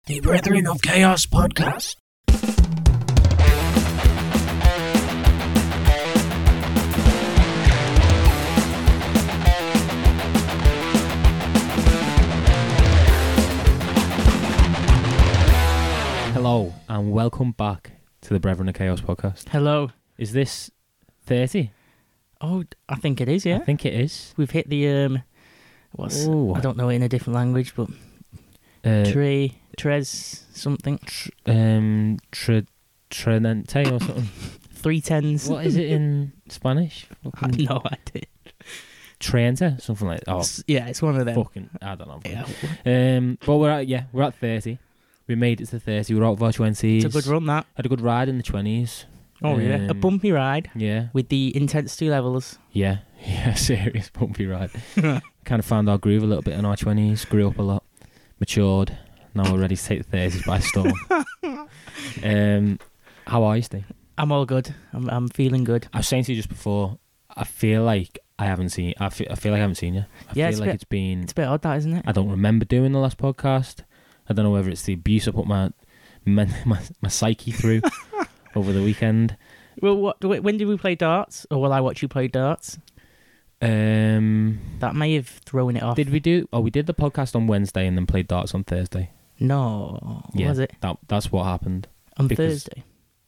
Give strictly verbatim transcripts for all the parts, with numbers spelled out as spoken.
The Brethren of Chaos podcast. Hello and welcome back to the Brethren of Chaos podcast. Hello. Is this thirty? Oh, I think it is, yeah. I think it is. We've hit the, um, what's, Ooh. I don't know it in a different language, but Uh, tre, tres, something. tr- um, tre, Trinente or something. Three tens. What is it in Spanish? I have no idea. Trenta? Something like that. Oh, It's- yeah, it's one of them. fucking, I don't know. Yeah. Um, but we're at, yeah, we're at thirty. We made it to thirty. We're out of our twenties. It's a good run, that. Had a good ride in the twenties. Oh, yeah. A Um, bumpy ride Yeah. with the intensity levels. Yeah. Yeah, serious bumpy ride. Kind of found our groove a little bit in our twenties. Grew up a lot. Matured. Now we're ready to take the thirties by storm. um, how are you, Steve? I'm all good. I'm I'm feeling good. I was saying to you just before, I feel like I haven't seen I feel, I feel like I haven't seen you. I Yeah, feel it's a like bit- it's been... It's a bit odd, that, isn't it? I don't remember doing the last podcast. I don't know whether it's the abuse I put my my, my, my psyche through over the weekend. Well, what? When did we play darts? Or will I watch you play darts? Um, That may have thrown it off. did we do... Oh, we did the podcast on Wednesday and then played darts on Thursday. No. Yeah, Was it? That, that's what happened. On because- Thursday?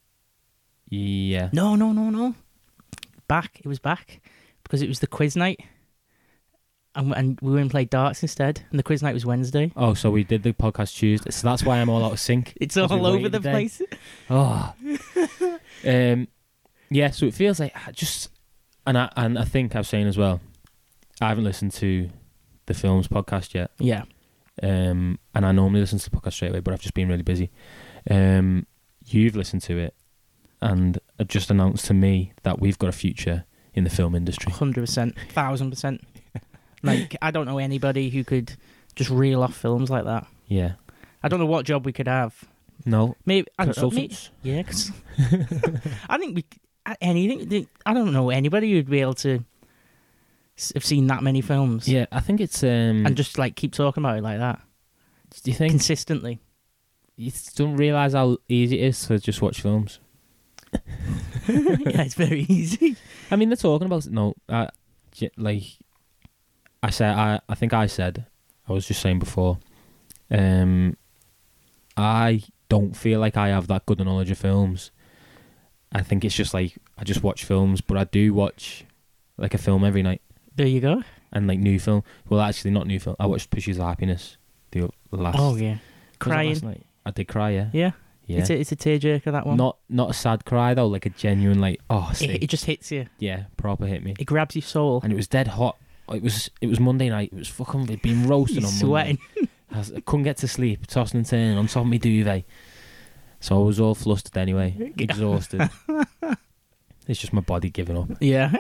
Yeah. No, no, no, no. Back. It was back. Because it was the quiz night. And, and we went and played darts instead. And the quiz night was Wednesday. Oh, so we did the podcast Tuesday. So that's why I'm all out of sync. It's 'Cause we all over waited the a day. place. Oh. um, yeah, so it feels like I just... And I, and I think I was saying as well, I haven't listened to the films podcast yet. Yeah. Um, and I normally listen to the podcast straight away, but I've just been really busy. Um, you've listened to it and have just announced to me that we've got a future in the film industry. one hundred percent. one thousand percent. Like, I don't know anybody who could just reel off films like that. Yeah. I don't know what job we could have. No. Maybe... I don't know, maybe- Consultants? Yeah, 'cause I think we... Anything... I don't know anybody who'd be able to s- have seen that many films. Yeah, I think it's... Um, And just, like, keep talking about it like that. do you think... Consistently. You don't realise how easy it is to just watch films? Yeah, it's very easy. I mean, they're talking about... No, I, j- like... I said... I, I think I said... I was just saying before... Um, I don't feel like I have that good a knowledge of films. I think it's just like... I just watch films, but I do watch like a film every night. There you go. And like new film... Well, actually, not new film. I watched Pursuit of Happiness the last... Oh, yeah. was it Crying. last night? I did cry, yeah. Yeah. Yeah. It's a, it's a tearjerker, that one. Not not a sad cry though, like a genuine like oh it, Steve. it just hits you. Yeah, proper hit me. It grabs your soul. And it was dead hot. It was it was Monday night. It was fucking it'd been roasting You're on sweating. Monday. I, was, I couldn't get to sleep, tossing and turning on top of my duvet. So I was all flustered anyway, exhausted. It's just my body giving up. Yeah.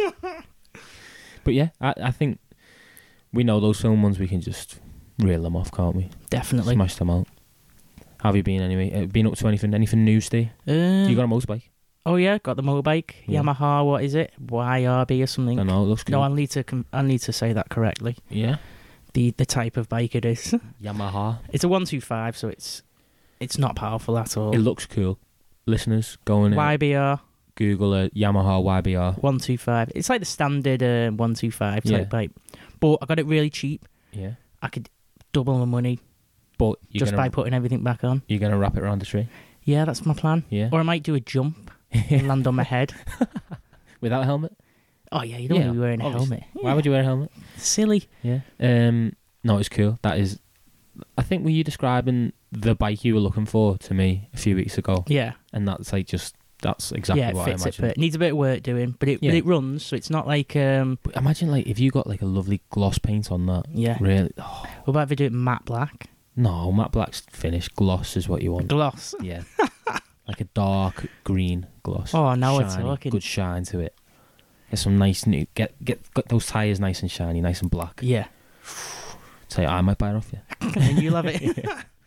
But yeah, I, I think we know those film ones. We can just reel them off, can't we? Definitely. Smash them out. How have you been anyway? Uh, been up to anything? Anything new, Steve? Uh, You got a motorbike? oh, yeah. Got the motorbike. Yeah. Yamaha, what is it? Y R B or something. I know, it looks good. No, I need to com- I need to say that correctly. Yeah. The the type of bike it is. Yamaha. It's a one two five, so it's it's not powerful at all. It looks cool. Listeners, go and uh, Y B R Google a Yamaha Y B R. one two five. It's like the standard uh, one two five type Yeah. bike. But I got it really cheap. Yeah. I could double my money But you're just gonna, by putting everything back on. you're gonna wrap it around the tree. Yeah, that's my plan. Yeah. Or I might do a jump and land on my head. Without a helmet? Oh, yeah, you don't Yeah, want to be wearing a obviously. helmet. Why would you wear a helmet? Silly. Yeah. Um. No, it's cool. That is. I think were you describing the bike you were looking for to me a few weeks ago, Yeah. and that's like just that's exactly yeah, it what fits I it. imagined. But it needs a bit of work doing, but it Yeah. but it runs, so it's not like um But imagine like if you got like a lovely gloss paint on that. yeah. Really? Oh, What about if we do it matte black? no, matte black's finished. Gloss is what you want. Gloss. Yeah. Like a dark green gloss. Oh, now we're Shiny, talking. Good shine to it. Get some nice new. Get get get those tires nice and shiny, nice and black. Yeah. Tell you, I might buy it off you. And you love it.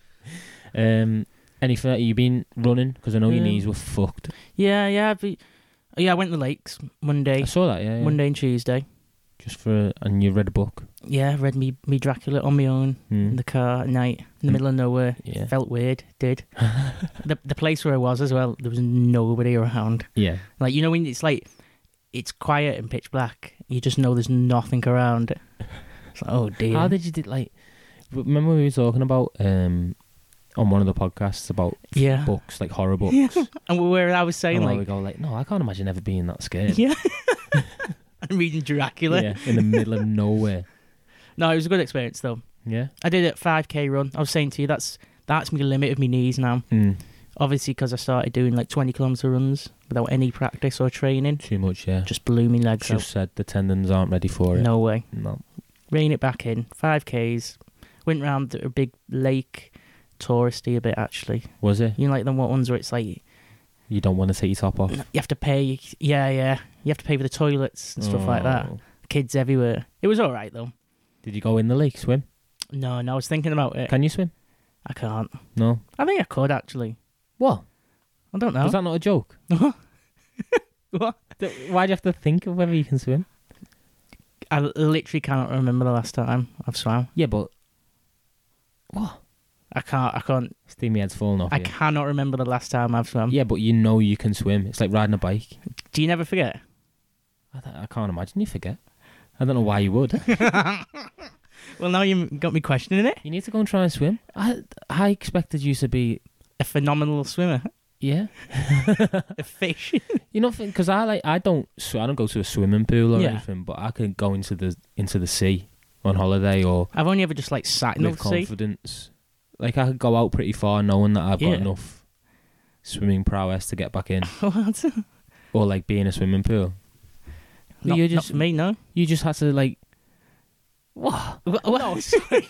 Um, anything that you been running? Because I know your Um, knees were fucked. Yeah, yeah. But, yeah, I went to the lakes Monday, I saw that. Yeah. yeah. Monday and Tuesday. Just for and you read a book. Yeah, read me me Dracula on my own in Mm. the car at night in the Mm. middle of nowhere. Yeah. Felt weird. Did the the place where I was as well? There was nobody around. Yeah. Like, you know, when it's like it's quiet and pitch black, you just know there's nothing around. It's like, oh dear. How did you did like? Remember we were talking about um on one of the podcasts about Yeah. books, like horror books. Yeah. And where I was saying And like, we go like, no, I can't imagine ever being that scared. yeah, I'm reading Dracula. Yeah, in the middle of nowhere. No, it was a good experience though. Yeah. I did a five K run. I was saying to you, that's that's my limit of my knees now. Mm. Obviously, because I started doing like twenty kilometre runs without any practice or training. Too much. Yeah. Just blew me legs Just said the tendons aren't ready for out. it. No way. No. Rein it back in. five Ks. Went round a big lake, touristy a bit actually. Was it? You know, like the ones where it's like You don't want to take your top off. you have to pay. Yeah, yeah. You have to pay for the toilets and stuff like that. Oh. Kids everywhere. It was all right though. Did you go in the lake swim? No, no. I was thinking about it. Can you swim? I can't. No. I think I could actually. What? I don't know. Was that not a joke? What? Why do you have to think of whether you can swim? I literally cannot remember the last time I've swam. Yeah, but what? I can't. I can't. Steamy head's falling off I you. cannot remember the last time I've swum. Yeah, but you know you can swim. It's like riding a bike. Do you never forget? I, th- I can't imagine you forget. I don't know why you would. Well, now you got me questioning it. You need to go and try and swim. I I expected you to be A phenomenal swimmer. yeah. A fish. You know, because I like I don't sw- I don't go to a swimming pool or Yeah. anything, but I could go into the into the sea on holiday or I've only ever just like sat in with the sea. confidence. Like I could go out pretty far knowing that I've Yeah. got enough swimming prowess to get back in, What? or like be in a swimming pool. Not, you not just for me, no. you just had to like what? What? what?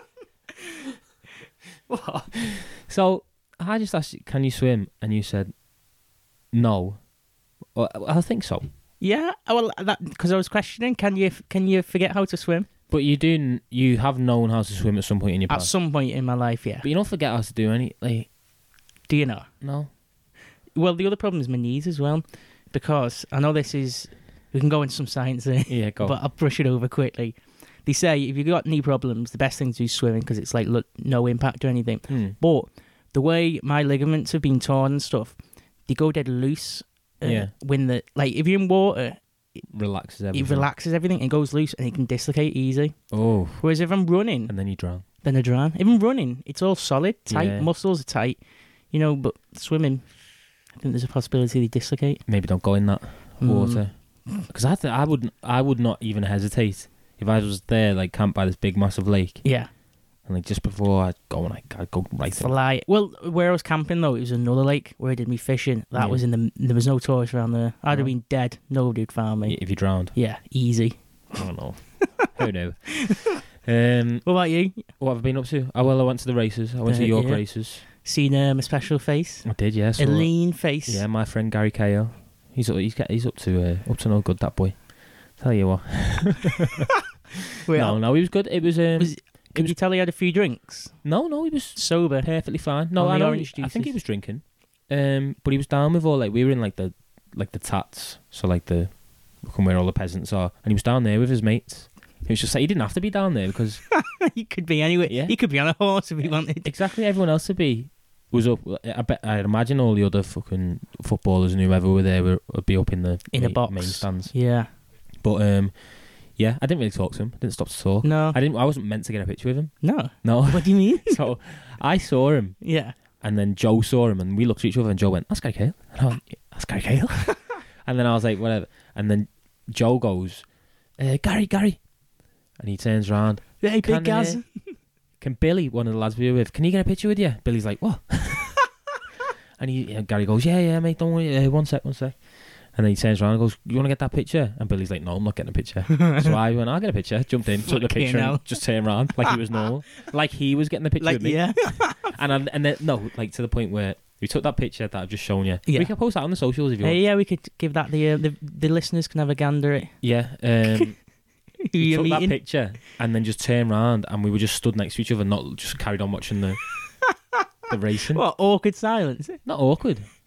What? So I just asked you, can you swim? And you said no. Well, I think so. Yeah. Well, that because I was questioning. Can you can you forget how to swim? But you do. kn- You have known how to swim at some point in your At past. some point in my life, yeah. But you don't forget how to do any. Like Do you know? no. Well, the other problem is my knees as well, because I know this is. We can go into some science here, Yeah, go. but I'll brush it over quickly. They say if you've got knee problems, the best thing to do is swimming because it's like look, no impact or anything. Hmm. But the way my ligaments have been torn and stuff, they go dead loose. Uh, Yeah. When the like, if you're in water, Relaxes everything. it relaxes everything and goes loose, and it can dislocate easy. Oh, Whereas if I'm running, and then you drown. then I drown. If I'm running, it's all solid, tight. Yeah. Muscles are tight, you know. But swimming, I think there's a possibility they dislocate. Maybe don't go in that Mm. water. Because I, th- I would, I would not even hesitate if I was there, like camped by this big, massive lake, Yeah, and like just before I go, and I, I'd go right in. fly. Well, where I was camping though, it was another lake where I did me fishing. That Yeah. was in the. There was no tourists around there. I'd have No. been dead. Nobody would found me. If you drowned, Yeah, easy. I don't know. Who knew? Um, What about you? what have I been up to? Oh well, I went to the races. I went Uh, to York yeah. races. Seen um, a special face, I did, yeah. a So, lean face. yeah, my friend Gary Cahill. He's up, he's get, he's up to uh, up to no good. That boy. Tell you what. Wait, no, no, he was good. It was. Um, Was- Could you tell he had a few drinks? no, no, he was Sober. perfectly fine. No, On I the know. orange I think he juices. was drinking. Um, but he was down with all like we were in like the like the tats, so like the from where all the peasants are, and he was down there with his mates. He was just like he didn't have to be down there because He could be anywhere. Yeah. He could be on a horse if he wanted. exactly everyone else would be was up. I bet I'd imagine all the other fucking footballers and whoever were there were, would be up in the In a main, box. main stands. Yeah. But um, yeah, I didn't really talk to him. I didn't stop to talk. No. I didn't. I wasn't meant to get a picture with him. No. No. What do you mean? So I saw him. Yeah. And then Joe saw him, and we looked at each other, and Joe went, "That's Gary Cahill." And I went, "Yeah, that's Gary Cahill." And then I was like, "Whatever." And then Joe goes, uh, "Gary, Gary," and he turns around. Hey, Can, big Gaz. uh, Can Billy, one of the lads we were with, can he get a picture with you? Billy's like, "What?" And he, and Gary goes, "Yeah, yeah, mate, don't worry. Uh, one sec, one sec." And then he turns around and goes, "You want to get that picture?" And Billy's like, "No, I'm not getting a picture." So I went, "I'll get a picture." Jumped in, took the Fucking picture, hell. and just turned around like he was normal, like he was getting the picture Like, with me. yeah. And I, and then no, like to the point where we took that picture that I've just shown you. Yeah. We can post that on the socials if you Hey, want. yeah, we could give that the, uh, the the listeners can have a gander at Yeah. Um, who we you're took that meeting. picture and then just turned around and we were just stood next to each other, not just carried on watching the the racing. What awkward silence? Not awkward.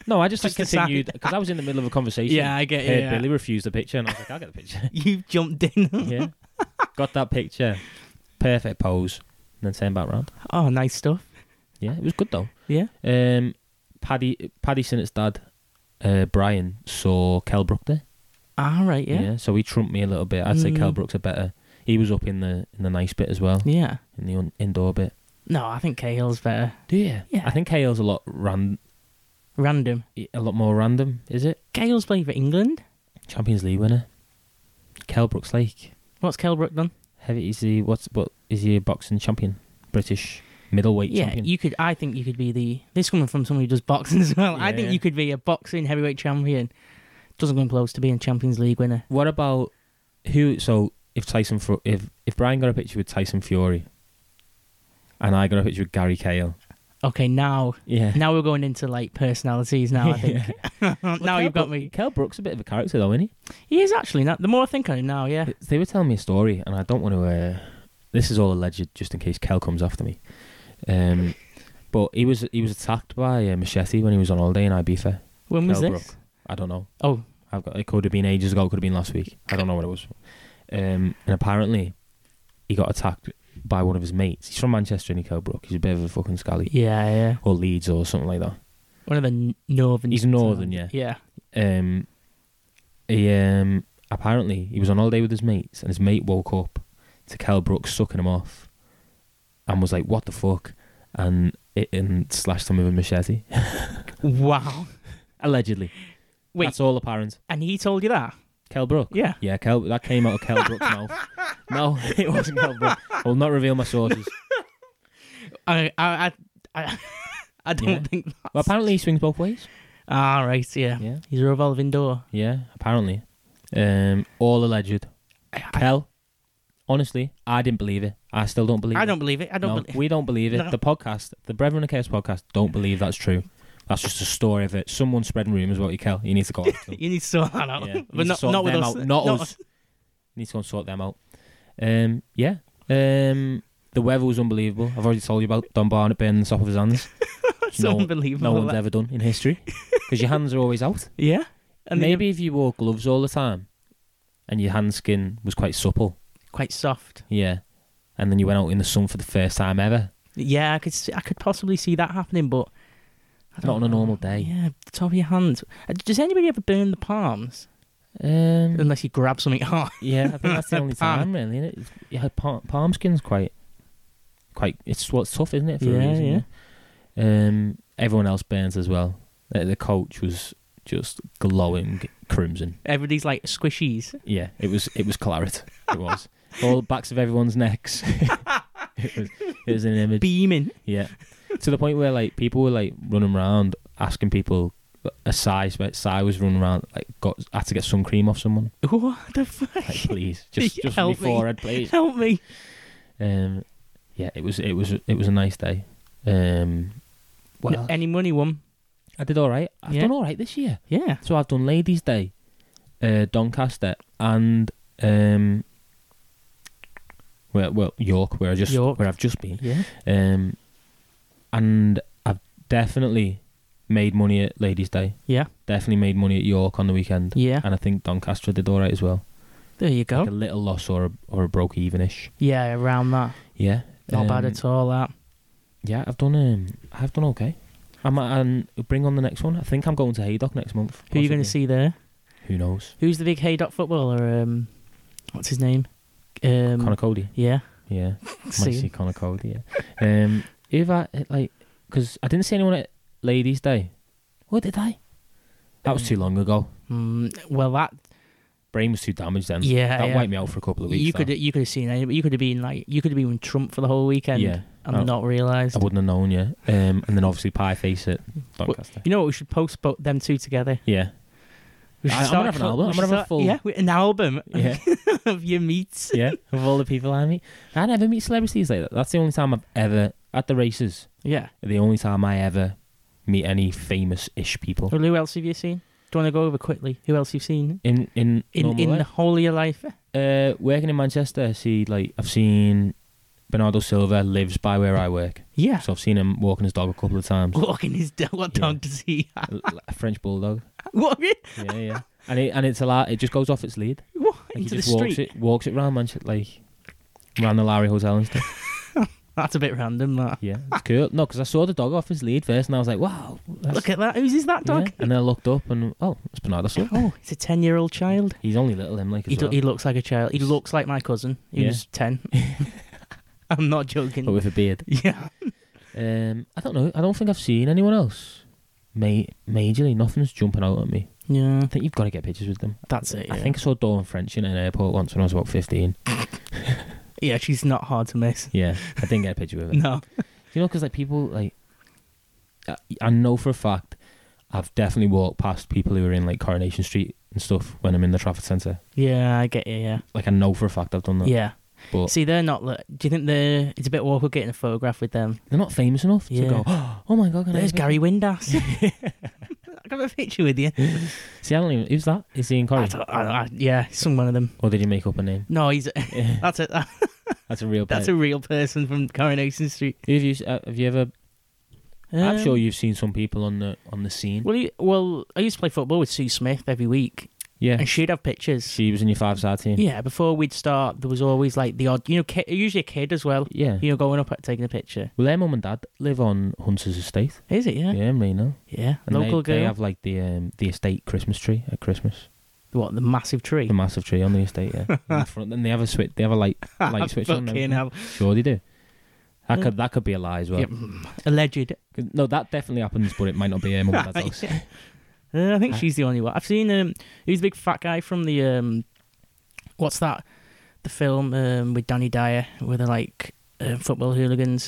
No, I just, Just like decide- continued because I was in the middle of a conversation. Yeah, I get Heard it. Yeah. Billy refused the picture, and I was like, I'll get the picture. You jumped in. Yeah, got that picture, perfect pose, and then turned back round. Oh, nice stuff. Yeah, it was good though. Yeah. Um, Paddy Paddy Sinnott's dad, uh, Brian, saw Kell Brook there. All right. Yeah. So he trumped me a little bit. I'd say Mm. Kell Brook's a better. He was up in the in the nice bit as well, Yeah. in the un- indoor bit. No, I think Cahill's better. Do you? Yeah. I think Cahill's a lot ran Random. a lot more random. Is it? Cahill's playing for England. Champions League winner. Kell Brook's like What's Kell Brook done? heavy. Is he what's what? Is he a boxing champion? British middleweight Yeah, champion. you could. I think you could be the. This coming from someone who does boxing as well. I Yeah, think yeah. you could be a boxing heavyweight champion. Doesn't come close to being Champions League winner. What about who? So if Tyson, Fu- if if Brian got a picture with Tyson Fury, and I got a picture with Gary Cahill, Okay, now yeah. now we're going into like personalities. Now I think. now you've got me. Kell Brook's a bit of a character though, isn't he? He is actually. Not, the more I think on him now, yeah. They were telling me a story, and I don't want to. Uh, this is all alleged, just in case Kell comes after me. Um, but he was he was attacked by a machete when he was on holiday in Ibiza. When was Kell this? Brook. I don't know. Oh, I've got. It could have been ages ago. It could have been last week. I don't know what it was. Um, and apparently, he got attacked by one of his mates. He's from Manchester, and Kell Brook. He's a bit of a fucking scally, yeah, yeah. or Leeds, or something like that. One of the n- northern. He's northern, yeah. Yeah. Um, he um apparently he was on holiday with his mates, and his mate woke up to Kell Brook sucking him off, and was like, "What the fuck?" and it and slashed him with a machete. Wow. Allegedly. Wait. That's all apparent. And he told you that? Kell Brook. Yeah. Yeah, Kell. That came out of Kell Brook's mouth. No, it wasn't Kell Brook. I will not reveal my sources. I I I, I, I don't Yeah. think. That's... Well, apparently he swings both ways. Ah, right. Yeah. Yeah, He's a revolving door. yeah. Apparently, um, all alleged. Kell. Honestly, I didn't believe it. I still don't believe it. I don't believe it. I don't. no, believe we don't believe it. No. The podcast, the Brethren of Chaos podcast, don't believe that's true. That's just a story of it. Someone spreading rumours about you, Kel. You need to go after them. You need to sort that out. Yeah, you But need to not, sort not with them us. out, not us. You need to go and sort them out. Um, yeah. Um, the weather was unbelievable. I've already told you about Don Barnett burning the top of his hands. It's no, unbelievable. No one's that- ever done in history. Because your hands are always out. Yeah. And then Maybe if you wore gloves all the time and your hand skin was quite supple. you're quite soft. Yeah. And then you went out in the sun for the first time ever. Yeah, I could. See, I could possibly see that happening, but I Not don't on a know. normal day. Yeah, the top of your hands. Uh, Does anybody ever burn the palms? Um, Unless you grab something hard. Yeah, I think that's the only Palm. time, really. Isn't it? Yeah, palm, palm skin's quite, quite. It's what's tough, isn't it? For Yeah, a reason, yeah. yeah. Um, everyone else burns as well. The, the coach was just glowing crimson. Everybody's like squishies. Yeah, it was. It was claret. It was all the backs of everyone's necks. it was. It was an image. Beaming. Yeah, to the point where like people were like running around asking people a size. But Si was running around like got had to get sun cream off someone. What the fuck? Like, please, just just Help for my me. forehead, please. Help me. Um, yeah, it was it was it was a nice day. Um, well, N- Any money won? I did all right. I've Yeah. done all right this year. Yeah. So I've done Ladies' Day, uh, Doncaster, and um, well, well York, where I just York. where I've just been. Yeah. Um, and I've definitely made money at Ladies' Day. Yeah. Definitely made money at York on the weekend. Yeah. And I think Doncaster did all right as well. There you go. Like a little loss or a, or a broke evenish. Yeah, around that. Yeah. Not bad Um, at all. That. Yeah, I've done. Um, I've done okay. I'm and bring on the next one. I think I'm going to Haydock next month. Who are you going to possibly. see there? Who knows? Who's the big Haydock footballer? Um, what's his name? Um, Connor Cody. Yeah. Yeah, might See. see Connor Cody. Yeah. Um, if I like, because I didn't see anyone at Ladies' Day. What did I? That was too long ago. Mm, well, that. Brain was too damaged then. Yeah, that yeah. wiped me out for a couple of weeks. You that. could you could have seen it. You could have been like you could have been with Trump for the whole weekend. Yeah, and I- not realised. I wouldn't have known. Yeah. Um, and then obviously Pie Face at Doncaster. You know what? We should post bo- them two together. Yeah. We should I- I'm start gonna have an a- album. we I'm should gonna have a start- full- Yeah, we- an album. Yeah. of your meets. Yeah. Of all the people I meet, I never meet celebrities like that. That's the only time I've ever at the races. Yeah. The only time I ever meet any famous-ish people Well, who else have you seen? Do you want to go over quickly? Who else you've seen in in in normal in life? the whole of your life? Uh, working in Manchester, I see like I've seen Bernardo Silva lives by where I work, Yeah. so I've seen him walking his dog a couple of times. Walking his dog. What Yeah. dog does he have? L- a French bulldog. Walking Yeah, yeah. And it and it's a lot. It just goes off its lead. what? Like Into he the just walks street. it, walks it round Manchester, like around the Larry Hotel and stuff. That's a bit random, that. Yeah, it's cool. No, because I saw the dog off his lead first, and I was like, "Wow, that's, Look at that. Whose is that yeah." dog? And then I looked up, and oh, it's Bernardo Silva. Oh, it's a ten-year-old child. He's only little, him like as He, do, well, he looks like a child. He looks like my cousin, Yeah. who's ten. I'm not joking. but with a beard. Yeah. Um, I don't know. I don't think I've seen anyone else. Ma- majorly, nothing's jumping out at me. Yeah. I think you've got to get pictures with them. That's it. Yeah. I think I saw Dawn French in an airport once when I was about fifteen. Yeah, she's not hard to miss. Yeah, I didn't get a picture with her. No. You know, because like people like, I, I know for a fact, I've definitely walked past people who are in like Coronation Street and stuff when I'm in the Trafford Centre. Yeah, I get you. Yeah. Like I know for a fact I've done that. Yeah. But See, they're not. li- Do you think they're? It's a bit awkward getting a photograph with them. they're not famous enough Yeah. to go, oh my god, can I There's have a Gary Windass. I got a picture with you. picture?" See, I don't even. Who's that? Is he in I Corrie? don't- I- I- yeah, some one of them. Or did you make up a name? No, he's. That's a That's a real. that's person. a real person from Coronation Street. Who have you? Uh, have you ever? I'm Um, sure you've seen some people on the on the scene. Well, he, well, I used to play football with Sue Smith every week, Yeah, and she'd have pictures. she was in your five-star team. Yeah, before we'd start, there was always like the odd, you know, kid, usually a kid as well. Yeah. You know, going up at taking a picture. Well, their mum and dad live on Hunter's estate. Is it? Yeah. Yeah, in Reno. Yeah. And Local they, girl. they have like the um, the estate Christmas tree at Christmas. What, the massive tree? The massive tree on the estate, yeah. in front. And they have a switch. They have a light light switch on. and Fucking everything. hell. Sure, they do. That Yeah. could that could be a lie as well. Yep. mm, Alleged. 'Cause- No, that definitely happens, but it might not be her mum and dad's house. Uh, I think she's the only one. I've seen um, who's the big fat guy from the um, what's that? The film um, with Danny Dyer, where they're like uh, football hooligans.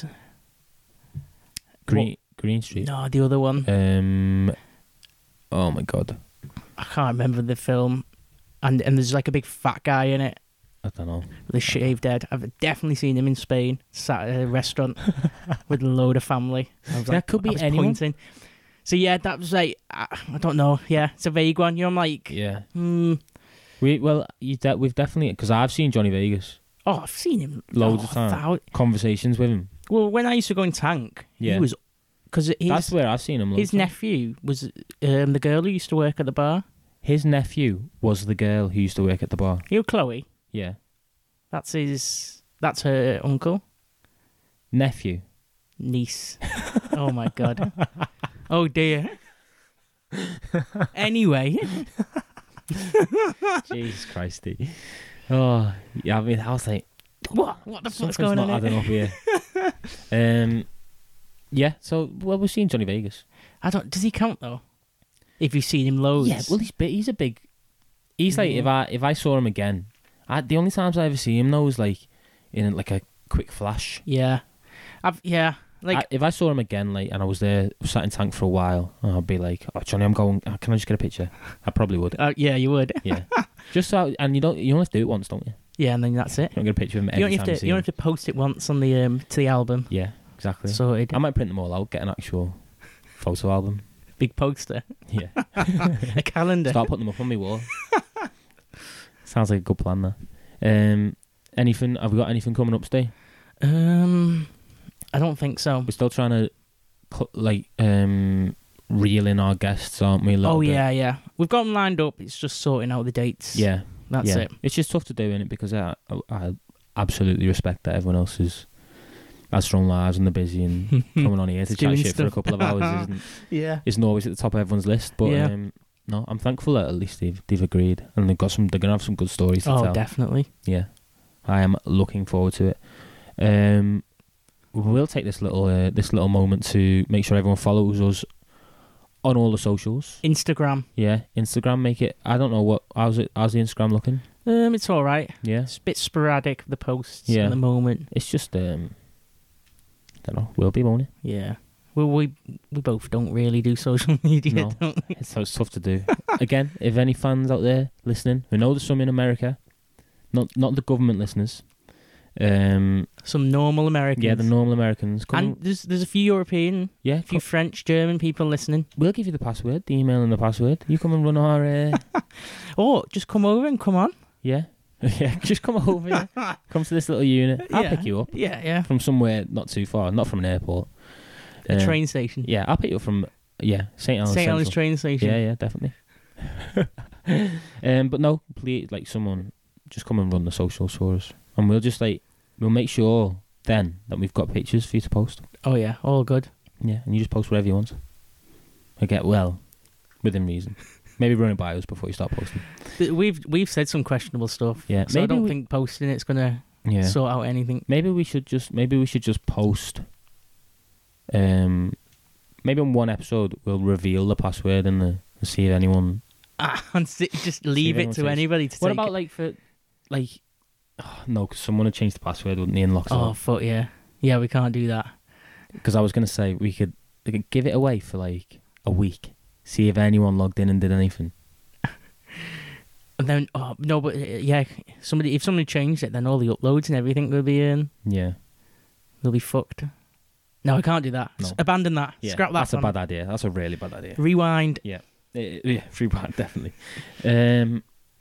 Green Green Street. No, the other one. Um. Oh my god, I can't remember the film. And and there's like a big fat guy in it I don't know. with a shaved head. I've definitely seen him in Spain, sat at a restaurant with a load of family. I was That like, could be I was anyone. pointing. So yeah, that was like I, I don't know. Yeah, it's a vague one. You know, I'm like, Yeah. hmm. We well, you de- we've definitely because I've seen Johnny Vegas. Oh, I've seen him Loads oh, of time. thou- Conversations with him. Well, when I used to go in Tank, Yeah. he was because That's his where I've seen him. loads his of time. nephew was um, the girl who used to work at the bar. His nephew was the girl who used to work at the bar. You know, Chloe. Yeah. That's his. That's her uncle, Nephew. niece. Oh my god. Oh dear. Anyway, Jesus Christy. Oh, yeah, I mean, I was like, what? What the fuck's something's going not on adding here? up here. um, yeah, so, well, we've seen Johnny Vegas. I don't. Does he count though? If you've seen him loads. Yeah, well, he's big, he's a big... He's like, Yeah. if I if I saw him again, I, the only times I ever see him, though, is like in like a quick flash. Yeah. I've yeah. Like I, if I saw him again, like, and I was there, sat in Tank for a while, I'd be like, "Oh, Johnny, I'm going. uh, Can I just get a picture?" I probably would. uh, yeah, you would. Yeah, just so. And you don't. You only have to do it once, don't you? Yeah, and then that's it. You don't get a picture of him You every don't have time you to. see You don't him. have to post it once on the um to the album. Yeah, exactly. Sorted. I might print them all out, get an actual photo album. Big poster, Yeah, a calendar. start putting them up on my wall. Sounds like a good plan, there. Um, anything? Have we got anything coming up, Steve? Um, I don't think so. We're still trying to, cl- like, um, reel in our guests, aren't we? A little Oh bit? yeah, yeah. We've got them lined up. It's just sorting out the dates. Yeah, that's yeah. it. It's just tough to do, innit? Because I, I, I absolutely respect that everyone else is has their own lives and they're busy and coming on here to It's chat doing shit for a stuff. couple of hours isn't, Yeah. isn't always at the top of everyone's list. But Yeah. um, no, I'm thankful that at least they've they've agreed and they've got some. They're gonna have some good stories to Oh, tell. definitely. Yeah, I am looking forward to it. Um, we'll take this little uh, this little moment to make sure everyone follows us on all the socials. Instagram. Yeah, Instagram. Make it. I don't know what. How's it? How's the Instagram looking? Um, it's all right. Yeah, It's a bit sporadic, the posts Yeah. at the moment. it's just um. I don't know. Will be, won't it? Yeah. Well, we we both don't really do social media, No. don't we? So it's tough to do. Again, if any fans out there listening, who know there's some in America, not not the government listeners, um, Some normal Americans. yeah, the normal Americans, come And there's there's a few European, yeah, a few co- French, German people listening. we'll give you the password, the email and the password. You come and run our, uh, Oh, just come over and come on. yeah, Yeah, just come over. Yeah. Come to this little unit. I'll Yeah. pick you up Yeah, yeah. from somewhere not too far, not from an airport. A Um, train station. Yeah, I'll pick you up from yeah Saint Helens. Saint Helens Central. train station. Yeah, yeah, definitely. um, but no, please, like someone just come and run the socials for us, and we'll just like we'll make sure then that we've got pictures for you to post. Oh yeah, all good. Yeah, and you just post whatever you want. I get well, within reason. Maybe run it by us before you start posting. But We've we've said some questionable stuff. Yeah, so I maybe don't we- think posting it's gonna Yeah, sort out anything. maybe we should just maybe we should just post. Um, maybe on one episode we'll reveal the password and, the, and see if anyone. Ah, and si- just leave it anyone to takes- anybody to What take about it. like for like? Oh, no, because someone had changed the password, wouldn't they? And locks Oh off. fuck yeah, yeah. We can't do that. Because I was gonna say we could, we could give it away for like a week, see if anyone logged in and did anything. And then oh no, but uh, yeah, somebody if somebody changed it, then all the uploads and everything will be in. Yeah, Will be fucked. No, I can't do that. No. S- Abandon that. yeah. Scrap that. That's a plan. bad idea. That's a really bad idea. Rewind. Yeah, yeah, free part definitely. Um,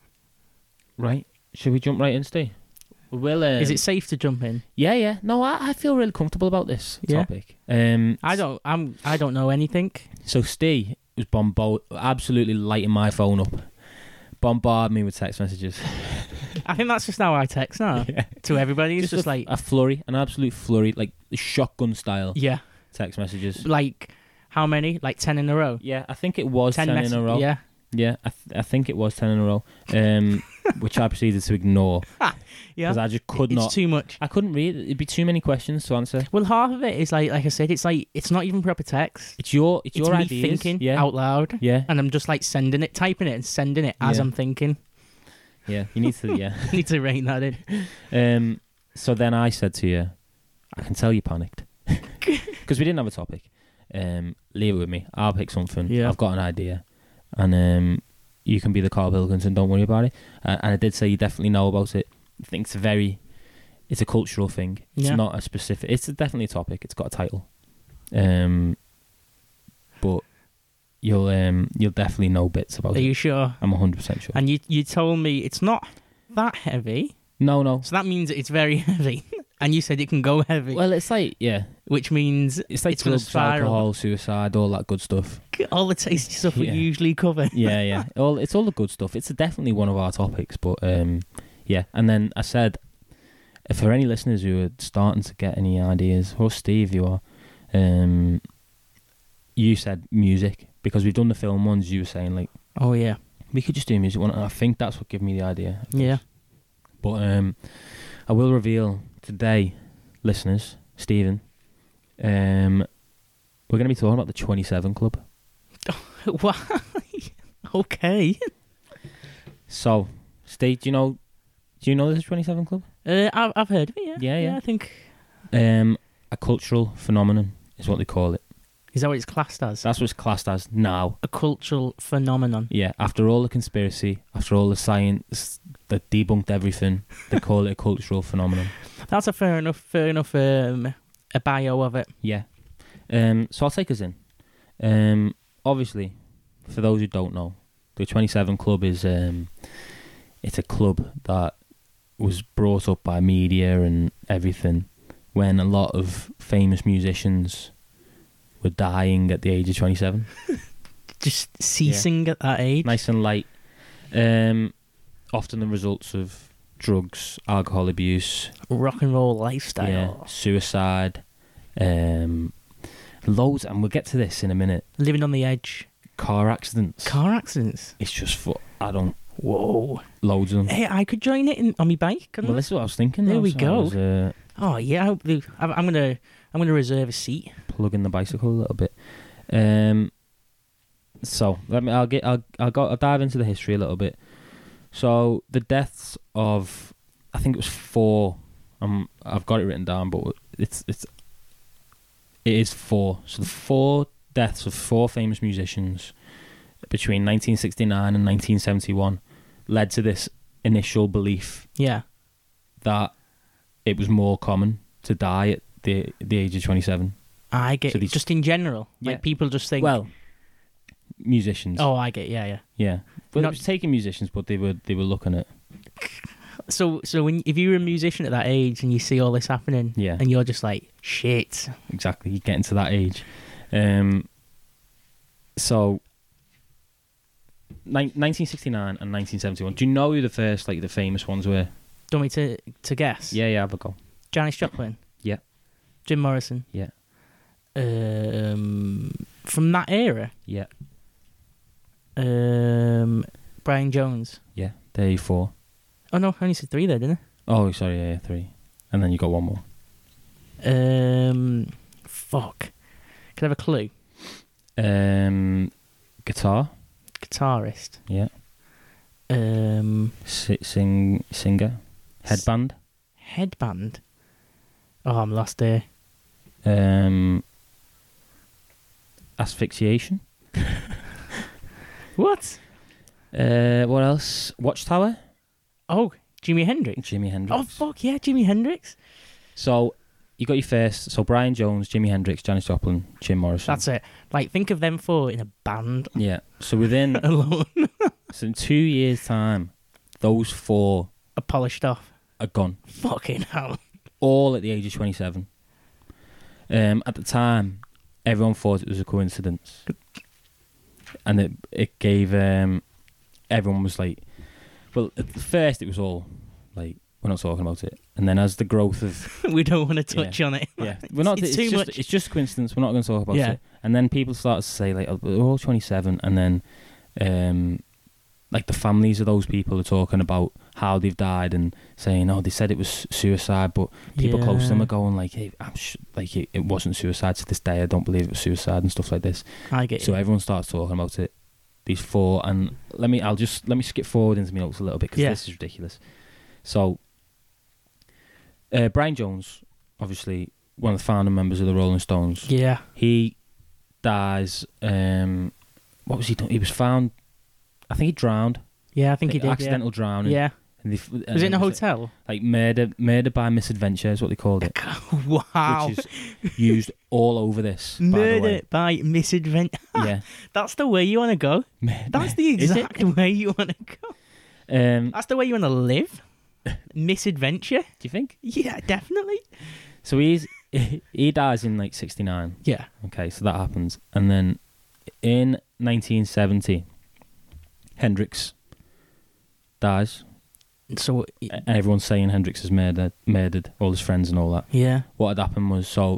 right, should we jump right in, Steve? We will. Um, Is it safe to jump in? Yeah, yeah. No, I, I feel really comfortable about this Yeah. topic. Um, I don't. I'm. I don't know anything. So Steve was bombard, absolutely lighting my phone up, bombard me with text messages. I think that's just how I text now Yeah. to everybody. It's just, a, like a flurry, an absolute flurry, like shotgun style yeah, text messages. like how many? Like ten in a row. Yeah, I think it was ten, mess- in a row. Yeah. Yeah, I, th- I think it was ten in a row, um, which I proceeded to ignore Yeah. because I just could it's not. too much. I couldn't read it. It'd be too many questions to answer. Well, half of it is like, like I said, it's like it's not even proper text. It's your, it's, It's your me ideas. thinking yeah, out loud, yeah, and I'm just like sending it, typing it, and sending it as Yeah. I'm thinking. yeah. You need to, yeah. I need to rein that in. Um, so then I said to you, I can tell you panicked because we didn't have a topic. Um, leave it with me. I'll pick something. Yeah. I've got an idea, and um, you can be the Carl Pilkington. Don't worry about it. Uh, and I did say you definitely know about it. I think it's a very, it's a cultural thing. It's Yeah. not a specific. It's definitely a topic. It's got a title. Um, but you'll um you'll definitely know bits about Are it. you sure? I'm one hundred percent sure. And you you told me it's not that heavy, No, no. so that means it's very heavy. And you said it can go heavy, Well, it's like yeah, which means it's like It's gonna drugs, spiral. alcohol, suicide, all that good stuff. all the tasty stuff we Yeah. usually cover. Yeah, yeah. All it's all the good stuff. It's definitely one of our topics, but um, yeah. And then I said, if for any listeners who are starting to get any ideas, or Steve, you are, um, you said music because we've done the film ones. You were saying like Oh yeah, we could just do a music one, and I think that's what gave me the idea. yeah. But um, I will reveal today, listeners, Stephen. Um, we're going to be talking about the twenty-seven Club. Why? Okay. So, Steve, do you know? Do you know this twenty-seven Club? Uh, I've I've heard of it. Yeah. Yeah, yeah. I think Um, a cultural phenomenon is what they call it. is that what it's classed as? That's what it's classed as now. A cultural phenomenon. Yeah, after all the conspiracy, after all the science that debunked everything, they call it a cultural phenomenon. That's a fair enough, fair enough. Um, a bio of it. Yeah. Um, so I'll take us in. Um, obviously, for those who don't know, the twenty-seven Club is um, it's a club that was brought up by media and everything when a lot of famous musicians were dying at the age of twenty-seven. Just ceasing at that age. Nice and light. Um, often the results of drugs, alcohol abuse, Rock and roll lifestyle. yeah, suicide, um, loads, and we'll get to this in a minute. Living on the edge. Car accidents. Car accidents. It's just for I don't Whoa. loads of them. Hey, I could join it in, on my bike. couldn't Well, I? this is what I was thinking. There though, we so I go. was, uh, Oh yeah, I hope they, I'm I'm gonna I'm gonna reserve a seat. plug in the bicycle a little bit. Um, so let me. I'll get. I'll. I'll go. I'll dive into the history a little bit. So the deaths of, I think it was four. Um, I've got it written down, but it's it's. It is four. So the four deaths of four famous musicians between nineteen sixty-nine and nineteen seventy-one led to this initial belief Yeah. that it was more common to die at the the age of twenty-seven. I get So these- just in general. Yeah. Like people just think. Well, musicians. Oh, I get. Yeah, yeah. yeah. But Not- it was taking musicians, but they were they were looking at So, so when if you were a musician at that age and you see all this happening, Yeah. and you're just like, shit. Exactly, you're getting to that age. Um, so, ni- nineteen sixty-nine and nineteen seventy-one. Do you know who the first, like, the famous ones were? Do you want me to, to guess? Yeah, yeah, have a go. Janis Joplin? Yeah. Jim Morrison? Yeah. Um, from that era? Yeah, Um, Brian Jones? yeah. There you four. Oh no, I only said three there, didn't Oh, sorry, yeah, yeah, three. And then you got one more. I? Um, fuck. Can I have a clue? Um, guitar. Guitarist. Yeah. Um, Si- sing singer. Headband. headband. Oh, I'm lost there. Um, asphyxiation. What? Uh, what else? Watchtower. Oh, Jimi Hendrix. Jimi Hendrix. Oh fuck yeah, Jimi Hendrix. So you got your first. So Brian Jones, Jimi Hendrix, Janis Joplin, Jim Morrison. That's it. Like, think of them four in a band Yeah. So within alone. so in two years' time, those four Are polished off. are gone. Fucking hell. All at the age of twenty-seven. Um, at the time, everyone thought it was a coincidence, and it it gave um, everyone was like, well, at first it was all like, we're not talking about it, and then as the growth of We don't want to touch on it. yeah, we're not. It's It's, too just much. it's just a coincidence. We're not going to talk about Yeah. it. And then people started to say like, oh, we're all twenty-seven, and then um, like the families of those people are talking about how they've died and saying, oh, they said it was suicide, but people close to them Yeah. are going like, hey, I'm sh- like it, it wasn't suicide to this day. I don't believe it was suicide and stuff like this. I get So you. everyone starts talking about it. These four, and let me, I'll just let me skip forward into my notes a little bit because Yeah. this is ridiculous. So, uh, Brian Jones, obviously one of the founding members of the Rolling Stones, Yeah. he dies. Um, what was he doing? He was found. I think he drowned. Yeah, I think he did. accidental drowning. Yeah. And they f- yeah. and Was it in a it hotel? Like murder, murder by misadventure is what they called it, Wow. which is used all over this. By the Murder way. by misadventure. Yeah, That's the way you want to go. That's the Is it? exact way you want to go. Um, That's the way you want to live. Misadventure. do you think? Yeah, definitely. So he's he dies in like sixty-nine. Yeah. Okay, so that happens, and then in nineteen seventy, Hendrix dies. So, And everyone's saying Hendrix has murdered, murdered all his friends and all that. yeah. What had happened was, so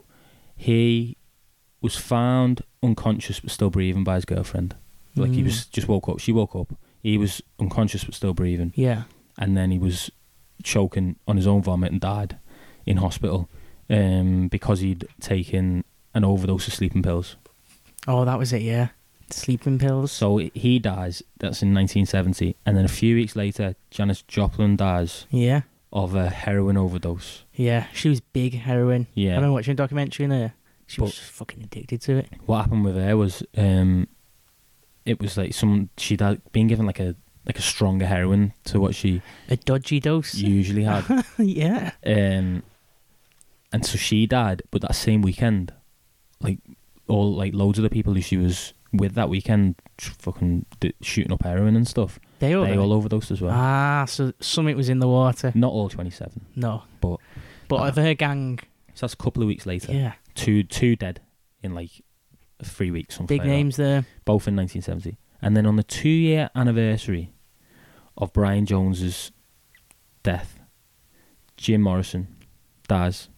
he was found unconscious but still breathing by his girlfriend. Like he Mm. was just woke up. She woke up. He was unconscious but still breathing, Yeah. and then he was choking on his own vomit and died in hospital um, because he'd taken an overdose of sleeping pills. Oh, that was it, yeah. Sleeping pills. So he dies. That's in nineteen seventy, and then a few weeks later, Janis Joplin dies Yeah. of a heroin overdose. Yeah. She was big heroin. I Yeah. remember watching a documentary on her. She was But- fucking addicted to it. What happened with her was, um, it was like some she'd had been given like a like a stronger heroin to what she A dodgy dose. usually had, Yeah. um, and so she died. But that same weekend, like all like loads of the people who she was with that weekend, sh- fucking d- shooting up heroin and stuff. They all. They all overdosed as well. Ah, so something was in the water. Not all twenty-seven. No. But- But Ah. of her gang. So that's a couple of weeks later. Yeah. Two two dead in like three weeks. Something Big like that. names there. Both in nineteen seventy. And then on the two year anniversary of Brian Jones's death, Jim Morrison dies.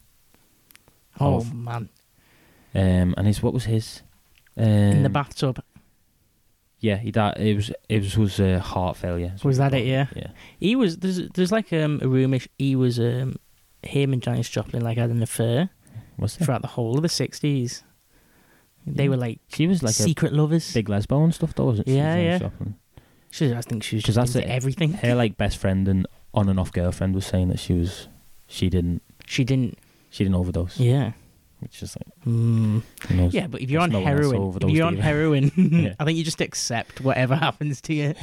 Oh, Of- man. Um, and his what was his? Um, In the bathtub. Yeah, he died. It was it was was uh, heart failure. is what Was they that call it, yeah? Yeah. He was. There's, there's like um, a rumour he was. Um, him and Janis Joplin like had an affair Was there? throughout the whole of the sixties. They Yeah. were like She was like secret a lovers. big lesbo and stuff, though, wasn't she? Yeah, Janis yeah. Joplin? She, I think she was 'Cause just that's into it. everything. Her like best friend and on and off girlfriend was saying that she was she didn't She didn't. she didn't overdose. Yeah. Which is like Mm. who knows? Yeah, but if you're There's on no one else heroin, over if those you're on either. heroin, Yeah. I think you just accept whatever happens to you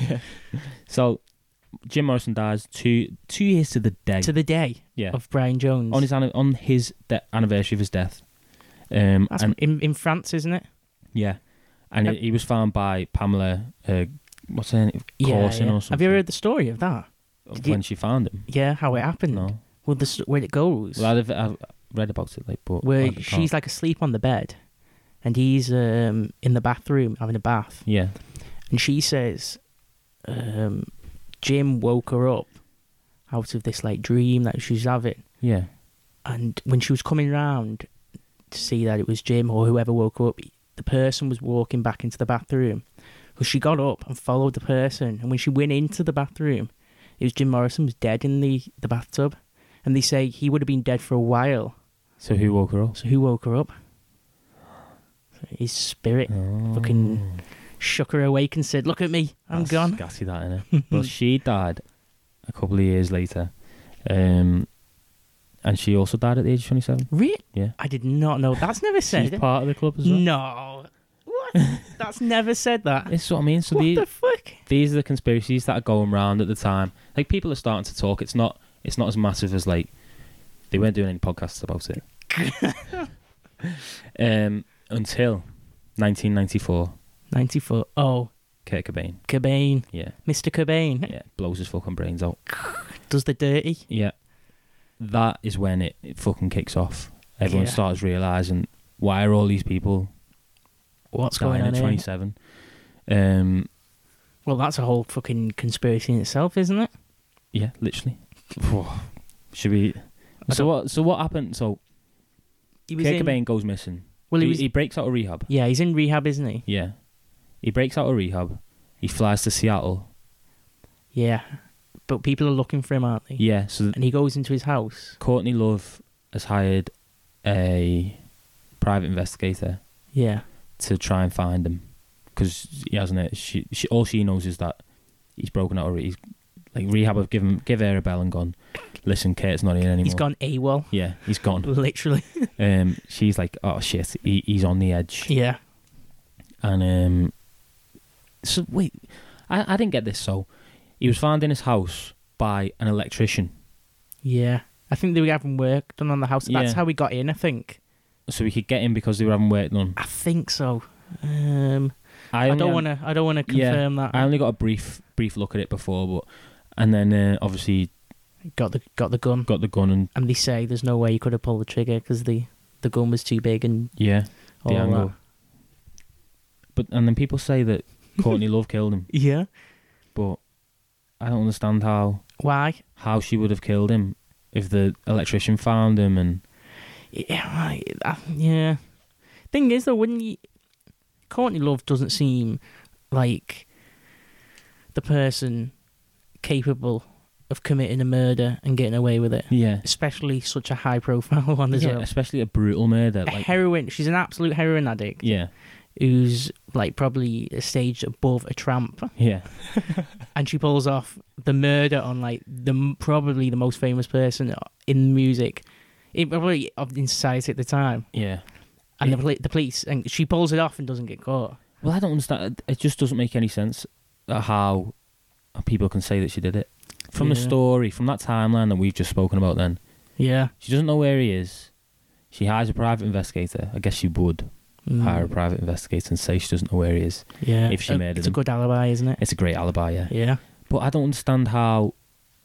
So Jim Morrison dies two two years to the day. to the day yeah. of Brian Jones. on his anni- on his de- anniversary of his death. Um, That's and in in France, isn't it? yeah, and Uh, he was found by Pamela. Uh, what's her name? Yeah, Corson yeah. or something. Have you ever heard the story of that? Did when you- she found him. Yeah, how it happened. No. Well, the, where it goes, Well, I've, I've read about it, like, but I where can't- she's like asleep on the bed, and he's um, in the bathroom having a bath, yeah, and she says, um, Jim woke her up out of this like dream that she was having, yeah, and when she was coming round to see that it was Jim or whoever woke her up, the person was walking back into the bathroom. So she got up and followed the person, and when she went into the bathroom, it was Jim Morrison was dead in the, the bathtub, and they say he would have been dead for a while. So who woke her up? So who woke her up? His spirit Oh. fucking shook her awake and said, "Look at me, I'm That's gone." Gassy, that, innit? But she died a couple of years later, um, and she also died at the age of twenty-seven. Really? Yeah, I did not know. That's never she's said. part of the club as well. No. What? That's never said that. This is what I mean. So what these the fuck? these are the conspiracies that are going around at the time. Like, people are starting to talk. It's not it's not as massive as, like, they weren't doing any podcasts about it. um, until nineteen ninety-four, ninety-four. Oh, Kurt Cobain. Cobain. Yeah, Mister Cobain. yeah, blows his fucking brains out. Does the dirty. Yeah, that is when it, it fucking kicks off. Everyone Yeah. starts realizing, why are all these people What's dying going on at here? twenty-seven? Um, Well, that's a whole fucking conspiracy in itself, isn't it? yeah, literally. Should we? I So don't- what? So what happened? So He was Kurt in. Cobain goes missing. Well, he he, was. he breaks out of rehab. Yeah, he's in rehab, isn't he? Yeah, he breaks out of rehab. He flies to Seattle. Yeah, but people are looking for him, aren't they? Yeah, so And he goes into his house. Courtney Love has hired a private investigator Yeah. to try and find him, because he hasn't. It. She, she, all she knows is that he's broken out of re- he's like rehab. Have given give her a bell and gone, listen, Kate's not here anymore. He's gone AWOL. Yeah, he's gone. Literally. um, she's like, oh shit, he, he's on the edge. Yeah. And um, so wait, I, I didn't get this. So he was found in his house by an electrician. Yeah. I think they were having work done on the house. That's Yeah. how we got in, I think. So we could get him because they were having work done. I think so. Um, I, I only don't had- want to. I don't want to Yeah, confirm that. I only got a brief brief look at it before, but and then uh, obviously got the got the gun, got the gun and and they say there's no way you could have pulled the trigger because the the gun was too big and yeah, all the angle. that. But and then people say that Courtney Love killed him, Yeah. but I don't understand how Why? how she would have killed him if the electrician found him and Yeah. Right. uh, yeah. Thing is, though, wouldn't you? Courtney Love doesn't seem like the person capable of committing a murder and getting away with it, yeah, especially such a high-profile one as yeah, well. especially a brutal murder. A Like heroin. She's an absolute heroin addict. yeah, Who's like probably a stage above a tramp, yeah, and she pulls off the murder on like the probably the most famous person in music, it probably of in society at the time. yeah. And the poli- the police, and she pulls it off and doesn't get caught. Well, I don't understand. It just doesn't make any sense uh, how people can say that she did it. From the Yeah. story, from that timeline that we've just spoken about, then Yeah. she doesn't know where he is. She hires a private investigator. I guess she would Mm. hire a private investigator and say she doesn't know where he is. Yeah. if she Uh, murdered It's him. a good alibi, isn't it? It's a great alibi, yeah. Yeah. But I don't understand how.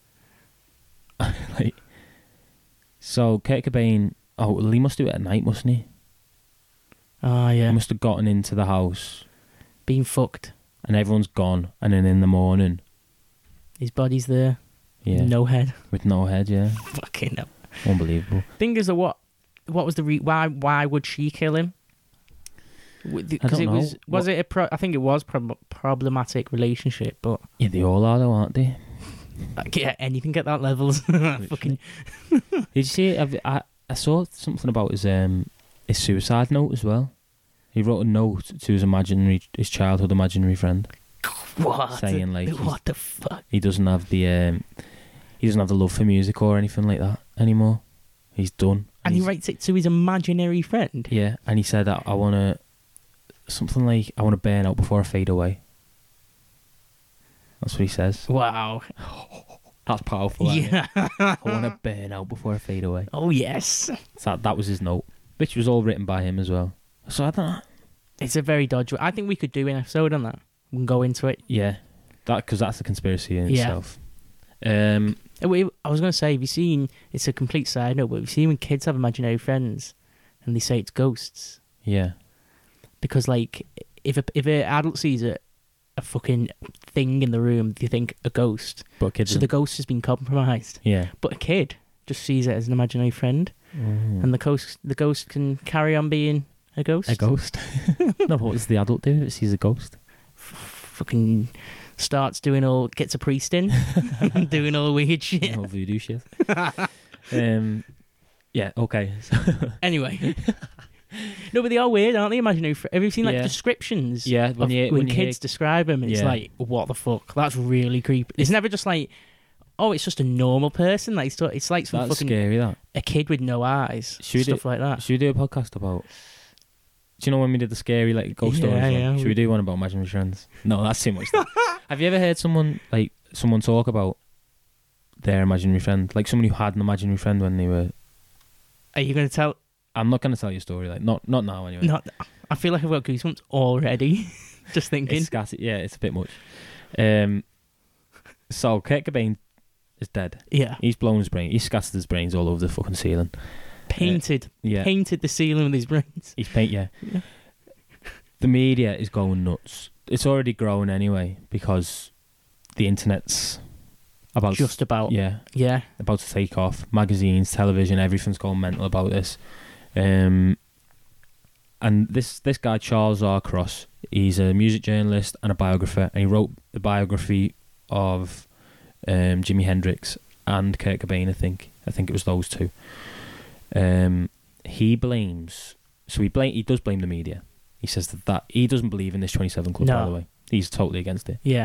like, so Kurt Cobain. Oh, well, he must do it at night, mustn't he? Oh He yeah. must have gotten into the house Being fucked. and everyone's gone, and then in the morning, His body's there. yeah, No head. with no head, yeah, Fucking hell. unbelievable. Thing is, though, what what was the re- why why would she kill him? Because don't it know. was was What- it a pro- I think it was prob- problematic relationship, but Yeah, they all are, though, aren't they? like, yeah, anything at that level. Fucking Did you see it? Have- I I saw something about his um his suicide note as well. He wrote a note to his imaginary, his childhood imaginary friend, what? saying like he's- What the fuck? he doesn't have the um he doesn't have the love for music or anything like that anymore. He's done. And he He's- writes it to his imaginary friend. Yeah, and he said that I want to something like I want to burn out before I fade away. That's what he says. Wow. That's powerful. isn't it? Yeah. I want to burn out before I fade away. Oh yes. So that, that was his note, which was all written by him as well. So I don't know. It's a very dodgy. I think we could do an episode on that. We can go into it. Yeah, that because that's a conspiracy in Yeah. itself. Um, Uh, wait, I was going to say, have you seen, it's a complete side note, but have you seen when kids have imaginary friends and they say it's ghosts? yeah. Because, like, if a, if an adult sees a, a fucking thing in the room, they think a ghost. But kids. So the ghost has been compromised. yeah. But a kid just sees it as an imaginary friend, Mm. and the ghost, the ghost can carry on being a ghost. A ghost. No, but what does the adult do if it sees a ghost? Fucking starts doing all, gets a priest in, doing all weird shit. All voodoo shit. um, yeah. Okay. Anyway. No, but they are weird, aren't they? Imaginary friends. Have you seen like Yeah. descriptions? Yeah, when of- you- when, when you kids hear- describe them, it's Yeah. like, what the fuck? That's really creepy. It's never just like, oh, it's just a normal person. Like it's, it's like some That's fucking scary. That. a kid with no eyes, Should we stuff do- like that. Should we do a podcast about? Do you know when we did the scary like ghost Yeah, stories? one? yeah, Should we- we do one about imaginary friends? No, that's too much. stuff. Have you ever heard someone like someone talk about their imaginary friend, like someone who had an imaginary friend when they were? Are you going to tell? I'm not going to tell you a story, like not not now anyway. Not. I feel like I've got goosebumps already. Just thinking. It's scatty. Yeah, it's a bit much. Um, so Kurt Cobain is dead. Yeah. He's blown his brain. He's scattered his brains all over the fucking ceiling. Painted. Yeah, Painted the ceiling with his brains. he's paint. Yeah. Yeah. The media is going nuts. It's already growing anyway because the internet's about Just about. yeah Yeah. about to take off. Magazines, television, everything's going mental about this. Um, and this this guy Charles R. Cross, he's a music journalist and a biographer, and he wrote the biography of um, Jimi Hendrix and Kurt Cobain. I think I think it was those two. Um, he blames. So he blame. He does blame the media. He says that, that he doesn't believe in this twenty-seven Club. By No. the way, he's totally against it. Yeah.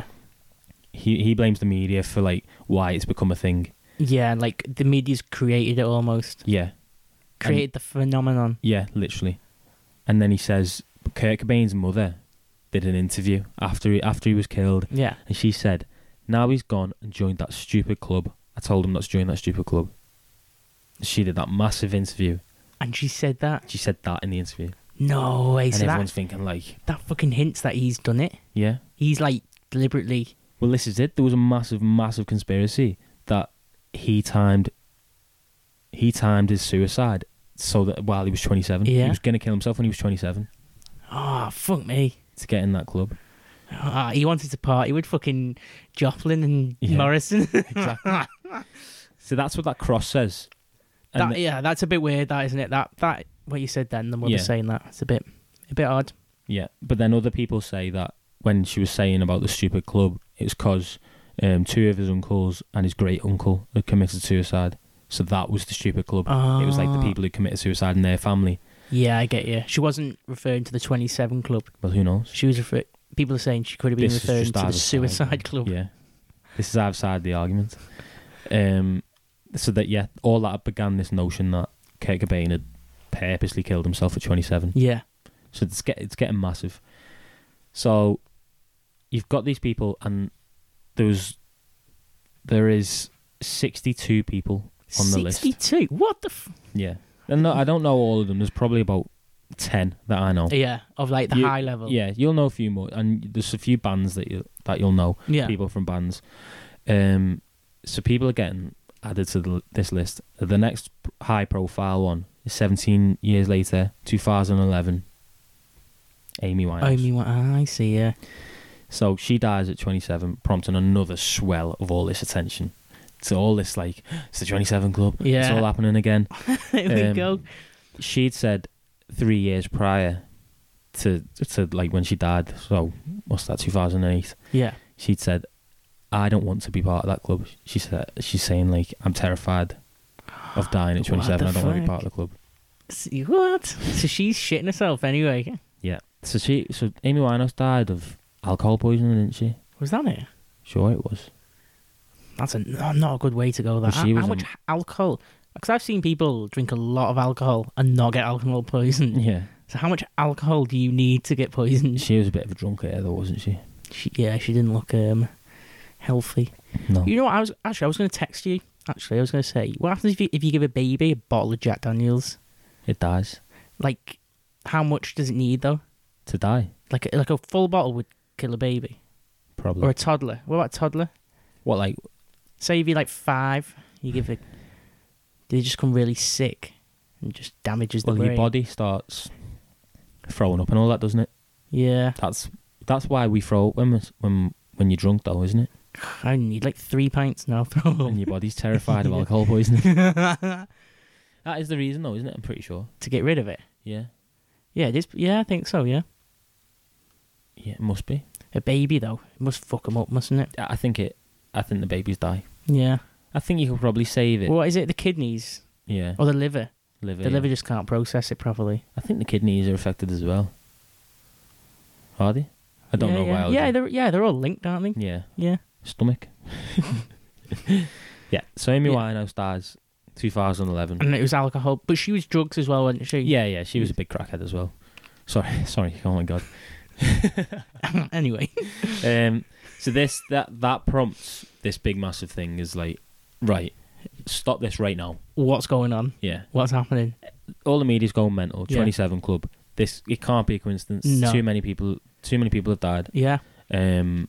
He he blames the media for like why it's become a thing. Yeah. Like the media's created it almost. Yeah, Created the phenomenon. yeah, literally. And then he says Kurt Cobain's mother did an interview after he, after he was killed, Yeah. and she said, "Now he's gone and joined that stupid club. I told him not to join that stupid club." She did that massive interview. And she said that. She said that in the interview, No way. and So everyone's that, thinking like, that fucking hints that he's done it. "Yeah, He's like deliberately. well, this is it." There was a massive, massive conspiracy that he timed. He timed his suicide so that while he was twenty-seven, Yeah. he was gonna kill himself when he was twenty-seven Oh, fuck me. to get in that club. Ah, he wanted to party with fucking Joplin and Yeah. Morrison. Exactly. So that's what that cross says. And that, yeah, that's a bit weird, that isn't it? That that what you said then, the mother Yeah. saying that, it's a bit a bit odd. yeah, but then other people say that when she was saying about the stupid club, it's because um, two of his uncles and his great uncle had committed suicide. So that was the stupid club. It was like the Ah. people who committed suicide in their family. Yeah, I get you. She wasn't referring to the twenty-seven Club. Well, who knows? She was refer- people are saying she could have been This is referring just to the either side. Suicide Club. Yeah, this is outside the argument. Um, so that yeah, all that began this notion that Kurt Cobain had purposely killed himself at twenty-seven. Yeah. So it's get it's getting massive. So you've got these people, and there's there is sixty-two people on the list. sixty-two? What the f- Yeah, and no, I don't know all of them. There's probably about ten that I know. Yeah, of like the You- high level. Yeah, you'll know a few more, and there's a few bands that you that you'll know. Yeah. People from bands. Um, so people are getting added to the, this list. The next high-profile one is seventeen years later, two thousand eleven. Amy Winehouse. I mean, what I see, yeah. So she dies at twenty-seven, prompting another swell of all this attention. So all this, like, it's the twenty-seven Club. It's Yeah. all happening again. Here we Um, go. She'd said three years prior to, to like, when she died, so what's that, two thousand eight? Yeah. She'd said, I don't want to be part of that club. She said, she's saying, like, I'm terrified of dying at What twenty-seven. the I don't want to be fuck? part of the club. See, what? So she's shitting herself anyway. Yeah. So she, so Amy Winehouse died of alcohol poisoning, didn't she? Was that it? Sure it was. That's a no, not a good way to go. That Well, she how, was how a- much alcohol? Because I've seen people drink a lot of alcohol and not get alcohol poisoned. Yeah. So how much alcohol do you need to get poisoned? She was a bit of a drunkard though, wasn't she? She, yeah, she didn't look um healthy. No. You know what? I was actually I was going to text you. Actually, I was going to say, what happens if you if you give a baby a bottle of Jack Daniels? It dies. Like, how much does it need though? To die, Like a, like a full bottle would kill a baby probably. or a toddler. What about a toddler? What, like, Say if you're like five, you give it. They just come really sick and just damages the Well, brain. your body starts throwing up and all that, doesn't it? Yeah. That's that's why we throw up when we're- when when you're drunk, though, isn't it? I need like three pints now. Throw up. And your body's terrified of alcohol poisoning. To That is the reason, though, isn't it? I'm pretty sure. get rid of it. Yeah, Yeah, it is. Yeah, I think so. Yeah. yeah, it must be. A baby though, it must fuck them up, mustn't it? I think it. I think the babies die. Yeah. I think you could probably save it. What is it? The kidneys Yeah, or the liver? liver. The yeah. liver just can't process it properly. I think the kidneys are affected as well. Are they? I don't yeah, know yeah. biology. Yeah, they're yeah, they're all linked, aren't they? Yeah. Yeah. Stomach. Yeah. So Amy Yeah. Winehouse dies two thousand eleven. And it was alcohol, but she was drugs as well, wasn't she? Yeah, yeah. She was a big crackhead as well. Sorry, sorry. Oh my god. Anyway. Um. So this that that prompts this big massive thing is like, right, stop this right now. What's going on? Yeah. What's happening? All the media's going mental. Yeah. twenty-seven Club. This it can't be a coincidence. No. Too many people. Too many people have died. Yeah. Um.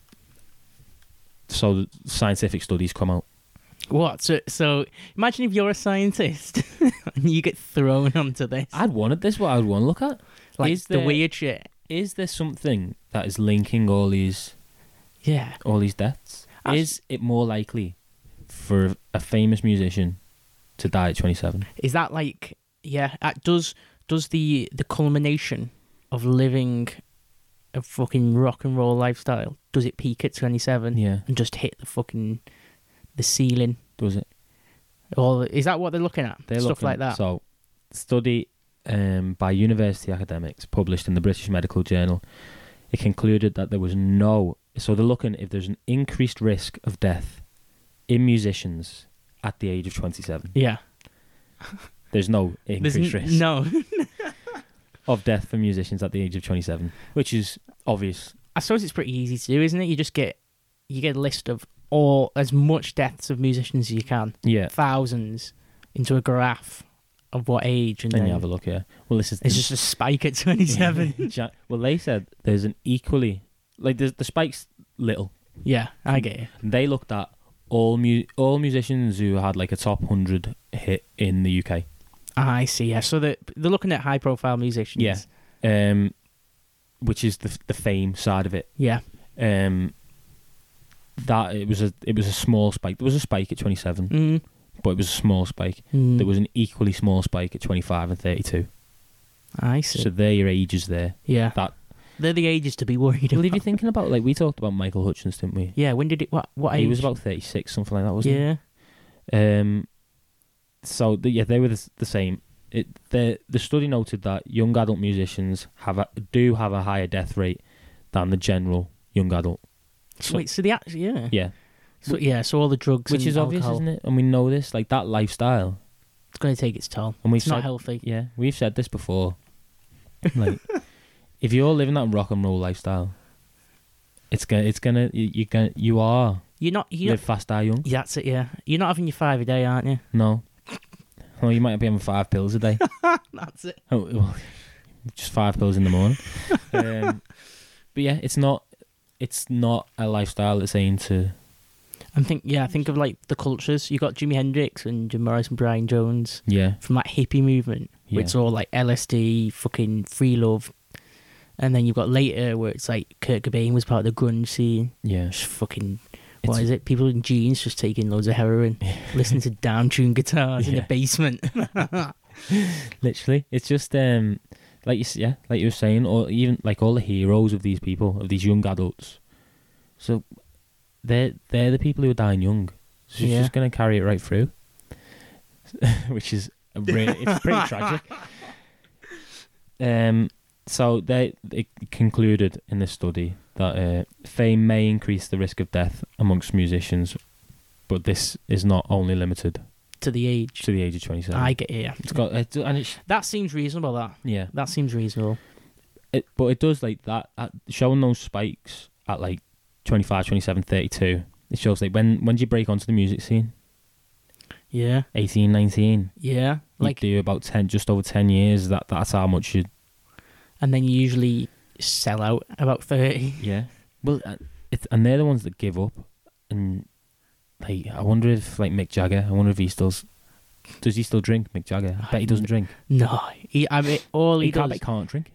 So the scientific studies come out. What? So, so imagine if you're a scientist and you get thrown onto this. I'd wanted this. What I'd want to look at. Like is the there- weird shit. Is there something that is linking all these Yeah. all these deaths? Actu- Is it more likely for a famous musician to die at twenty-seven? Is that like yeah? Uh, does does the the culmination of living a fucking rock and roll lifestyle, does it peak at twenty-seven Yeah. and just hit the fucking the ceiling? Does it? Or is that what they're looking at? They're Stuff looking- like that. So, study um, by university academics published in the British Medical Journal, it concluded that there was no. So they're looking if there's an increased risk of death in musicians at the age of twenty-seven. Yeah. There's no There's increased n- risk no. of death for musicians at the age of twenty-seven, which is obvious. I suppose it's pretty easy to do, isn't it? You just get you get a list of all as much deaths of musicians as you can, Yeah. thousands, into a graph of what age, and And then you have a look, yeah. Well, this is it's just a spike at twenty-seven. Ja- well, they said there's an equally like the the spike's little. Yeah, I get it. They looked at all mu- all musicians who had like a top hundred hit in the U K. I see. Yeah, so they're they're looking at high profile musicians. Yeah. Um, which is the the fame side of it. Yeah. Um, that it was a it was a small spike. There was a spike at twenty-seven, Mm. but it was a small spike. Mm. There was an equally small spike at twenty-five and thirty-two. I see. So they're your ages there. yeah. That They're the ages to be worried well, about. if you're thinking about like we talked about Michael Hutchins, didn't we? Yeah. When did it? What? What age? He was about thirty-six, something like that, wasn't Yeah. he? Um. So the, yeah, they were the, s- the same. It the the study noted that young adult musicians have a, do have a higher death rate than the general young adult. So, Wait. So the actually yeah. yeah, So yeah. So all the drugs, which and is obvious, alcohol, isn't it? And we know this, like that lifestyle. It's going to take its toll. And we've It's not said- healthy. Yeah, we've said this before. Like, if you're living that rock and roll lifestyle, it's gonna, it's gonna, you, you gonna, you are You're not. You're live fast, die young. Yeah, that's it, yeah. You're not having your five a day, aren't you? No, well, you might be having five pills a day. That's it. Oh, well, just five pills in the morning. um, but yeah, it's not, it's not a lifestyle that's aimed to. I'm think yeah, think of like the cultures. You got Jimi Hendrix and Jim Morrison, Brian Jones Yeah, from that hippie movement, where Yeah. it's all like L S D, fucking free love. And then you've got later where it's like Kurt Cobain was part of the grunge scene. yeah. Just fucking what It's- is it? People in jeans just taking loads of heroin, listening to down-tuned guitars in Yeah. the basement. Literally, it's just um, like you, s- yeah, like you were saying, or even like all the heroes of these people, of these young adults. So, they're they're the people who are dying young. So she's Yeah. just gonna carry it right through, which is a really, it's pretty tragic. Um, so they it concluded in this study that uh, fame may increase the risk of death amongst musicians, but this is not only limited to the age. to the age of twenty-seven. I get it. Yeah. It's got it's, and it's That seems reasonable. That yeah. that seems reasonable. It, but it does like that at, showing those spikes at like twenty-five, twenty-seven, thirty-two. It shows like when when do you break onto the music scene? Yeah. eighteen, nineteen. Yeah. Like Like, you do about ten, just over ten years. That that's how much you. and then you usually sell out about thirty. Yeah. Well, uh, it's and they're the ones that give up, and like, I wonder if like Mick Jagger. I wonder if he still s- does he still drink? Mick Jagger. I bet he doesn't drink. No, he, I mean, all he, He, can't, does. he can't drink.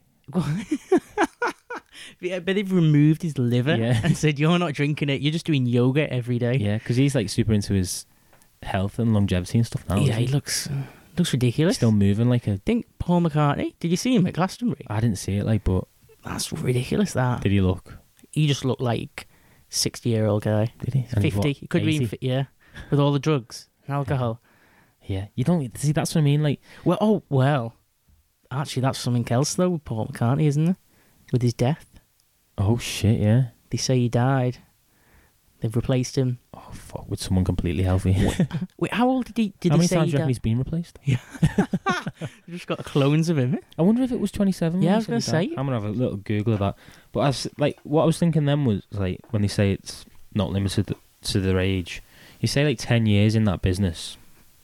Yeah, but they've removed his liver Yeah. and said, "You're not drinking it. You're just doing yoga every day." Yeah, because he's like super into his health and longevity and stuff now. yeah, isn't he looks uh, looks ridiculous. still moving like a. I think Paul McCartney. Did you see him at Glastonbury? I didn't see it like, but That's ridiculous. That did he look? he just looked like sixty year old guy. Did he? And he's Fifty. what, He could be in, eighty? fi- yeah, with all the drugs and alcohol. Yeah, you don't see. That's what I mean. Like, Well, oh well. Actually, that's something else though with Paul McCartney, isn't it? With his death, oh shit, yeah. they say he died. They've replaced him. Oh fuck, with someone completely healthy. Wait, how old did he? Did How they many say times he do you reckon died? he's been replaced? They've just got clones of him. I wonder if it was twenty-seven. Yeah, when I he was gonna said he died. say. I'm gonna have a little Google of that. But as like what I was thinking then was like when they say it's not limited to their age, you say like ten years in that business.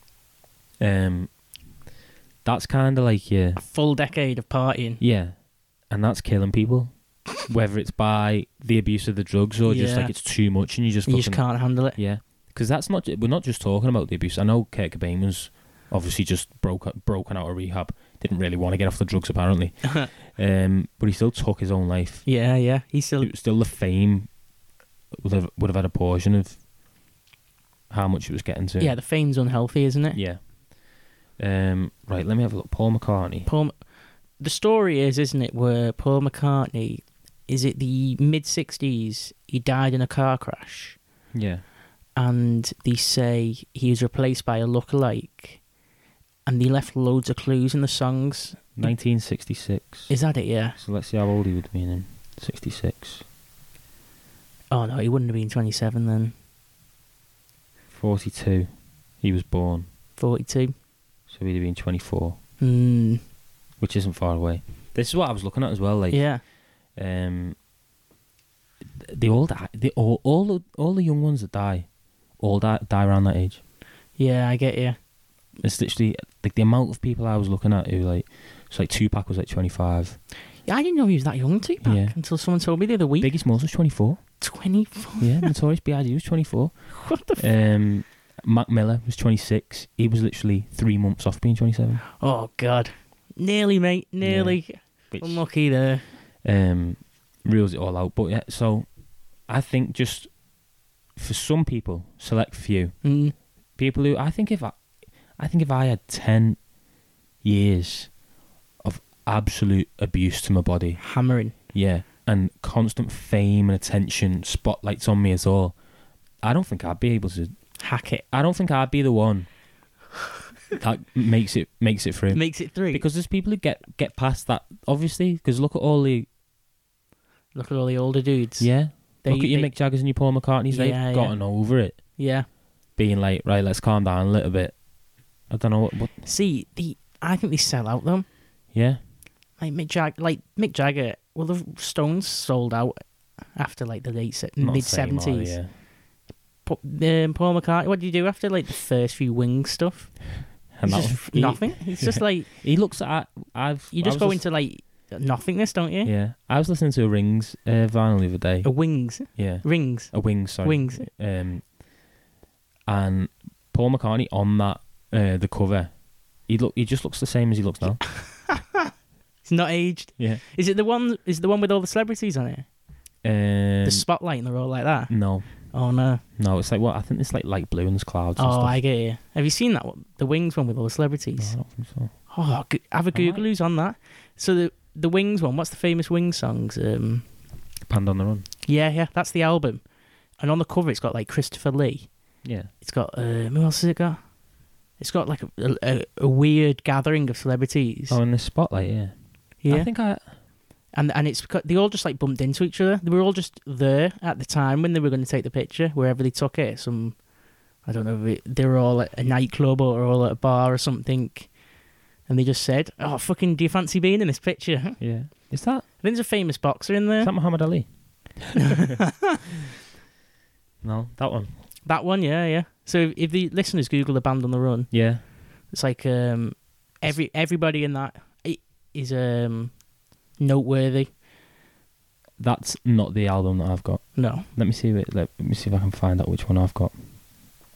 Um, that's kind of like yeah, A full decade of partying. yeah, and that's killing people. Whether it's by the abuse of the drugs or just Yeah. like it's too much and you just You fucking just can't handle it. yeah, because that's not we're not just talking about the abuse. I know Kurt Cobain was obviously just broke broken out of rehab. Didn't really want to get off the drugs apparently, um, but he still took his own life. Yeah, yeah. He's still. It was still the fame would have would have had a portion of how much it was getting to. Yeah, the fame's unhealthy, isn't it? yeah. Um, right, let me have a look. Paul McCartney. Paul. The story is, isn't it, where Paul McCartney, is it the mid sixties? He died in a car crash, Yeah, and they say he was replaced by a lookalike, and they left loads of clues in the songs. nineteen sixty-six. Is that it? Yeah. So let's see how old he would have been in sixty-six. Oh no, he wouldn't have been twenty-seven then. forty-two. He was born, Forty-two. so he'd have been twenty-four, Hmm. which isn't far away. This is what I was looking at as well. Like, Yeah. um, they all die. They all all the all the young ones that die, all die die around that age. Yeah, I get you. It's literally like the amount of people I was looking at who like, it's like Tupac was like twenty-five. Yeah, I didn't know he was that young, Tupac, Yeah. until someone told me the other week. Biggie Smalls was twenty-four. twenty-four. Yeah, Notorious B I G was twenty-four. What the f- Um, Mac Miller was twenty-six. He was literally three months off being twenty-seven. Oh, God. Nearly, mate. Nearly. Which Unlucky there. um, reels it all out. But yeah, so I think just for some people, select few Mm. people who I think if I, I think if I had ten years of absolute abuse to my body, Hammering. yeah, and constant fame and attention, spotlights on me as all, I don't think I'd be able to. Hack it. I don't think I'd be the one that makes it makes it through. Makes it three. Because there's people who get get past that, obviously. Because look at all the Look at all the older dudes. yeah. They- look at your they- Mick Jaggers and your Paul McCartneys. They've Yeah, yeah. gotten over it, Yeah. being like, right, let's calm down a little bit. I don't know what. what See, the I think they sell out, though. yeah, Like Mick Jagger. Like Mick Jagger. Well, the Stones sold out after, like, the late se- Not mid the same, are they? seventies. Yeah. Um, Paul McCartney, what do you do after, like, the first few Wings stuff? And It's that just one- he- nothing. It's just like, He looks at. I've. you I just was go lis- into, like, nothingness, don't you? Yeah, I was listening to a Rings uh, vinyl the other day. A Wings. Yeah, Rings. a Wings. Sorry, Wings. Um, and Paul McCartney on that uh, the cover, he look. He just looks the same as he looks now. It's not aged. Yeah. Is it the one? Is it the one with all the celebrities on it? Um, The spotlight and they're all like that. no, Oh no. no, it's like what I think it's like light blue and there's clouds. and Oh, stuff. I get you. Have you seen that one? The Wings one with all the No, celebrities. I don't think so. Oh, go- have a I Google might. who's on that. So the the Wings one. What's the famous Wings songs? Um, Panned on the Run. yeah, yeah, that's the album. And on the cover, it's got like Christopher Lee. Yeah. It's got um, who else has it got? It's got like a, a, a weird gathering of celebrities. Oh, in the spotlight, yeah. yeah. I think I. And and it's because they all just like bumped into each other. They were all just there at the time when they were going to take the picture, wherever they took it. Some, I don't know, if it, they were all at a nightclub or all at a bar or something. And they just said, "Oh, fucking, do you fancy being in this picture?" I Yeah. Is that? think there's a famous boxer in Is there. that Muhammad Ali? No, that one. That one, yeah, yeah. So if the listeners Google the band on the run, Yeah. it's like um, every everybody in that i- is um, noteworthy. That's not the album that I've got. No, Let me see. It, let me see if I can find out which one I've got.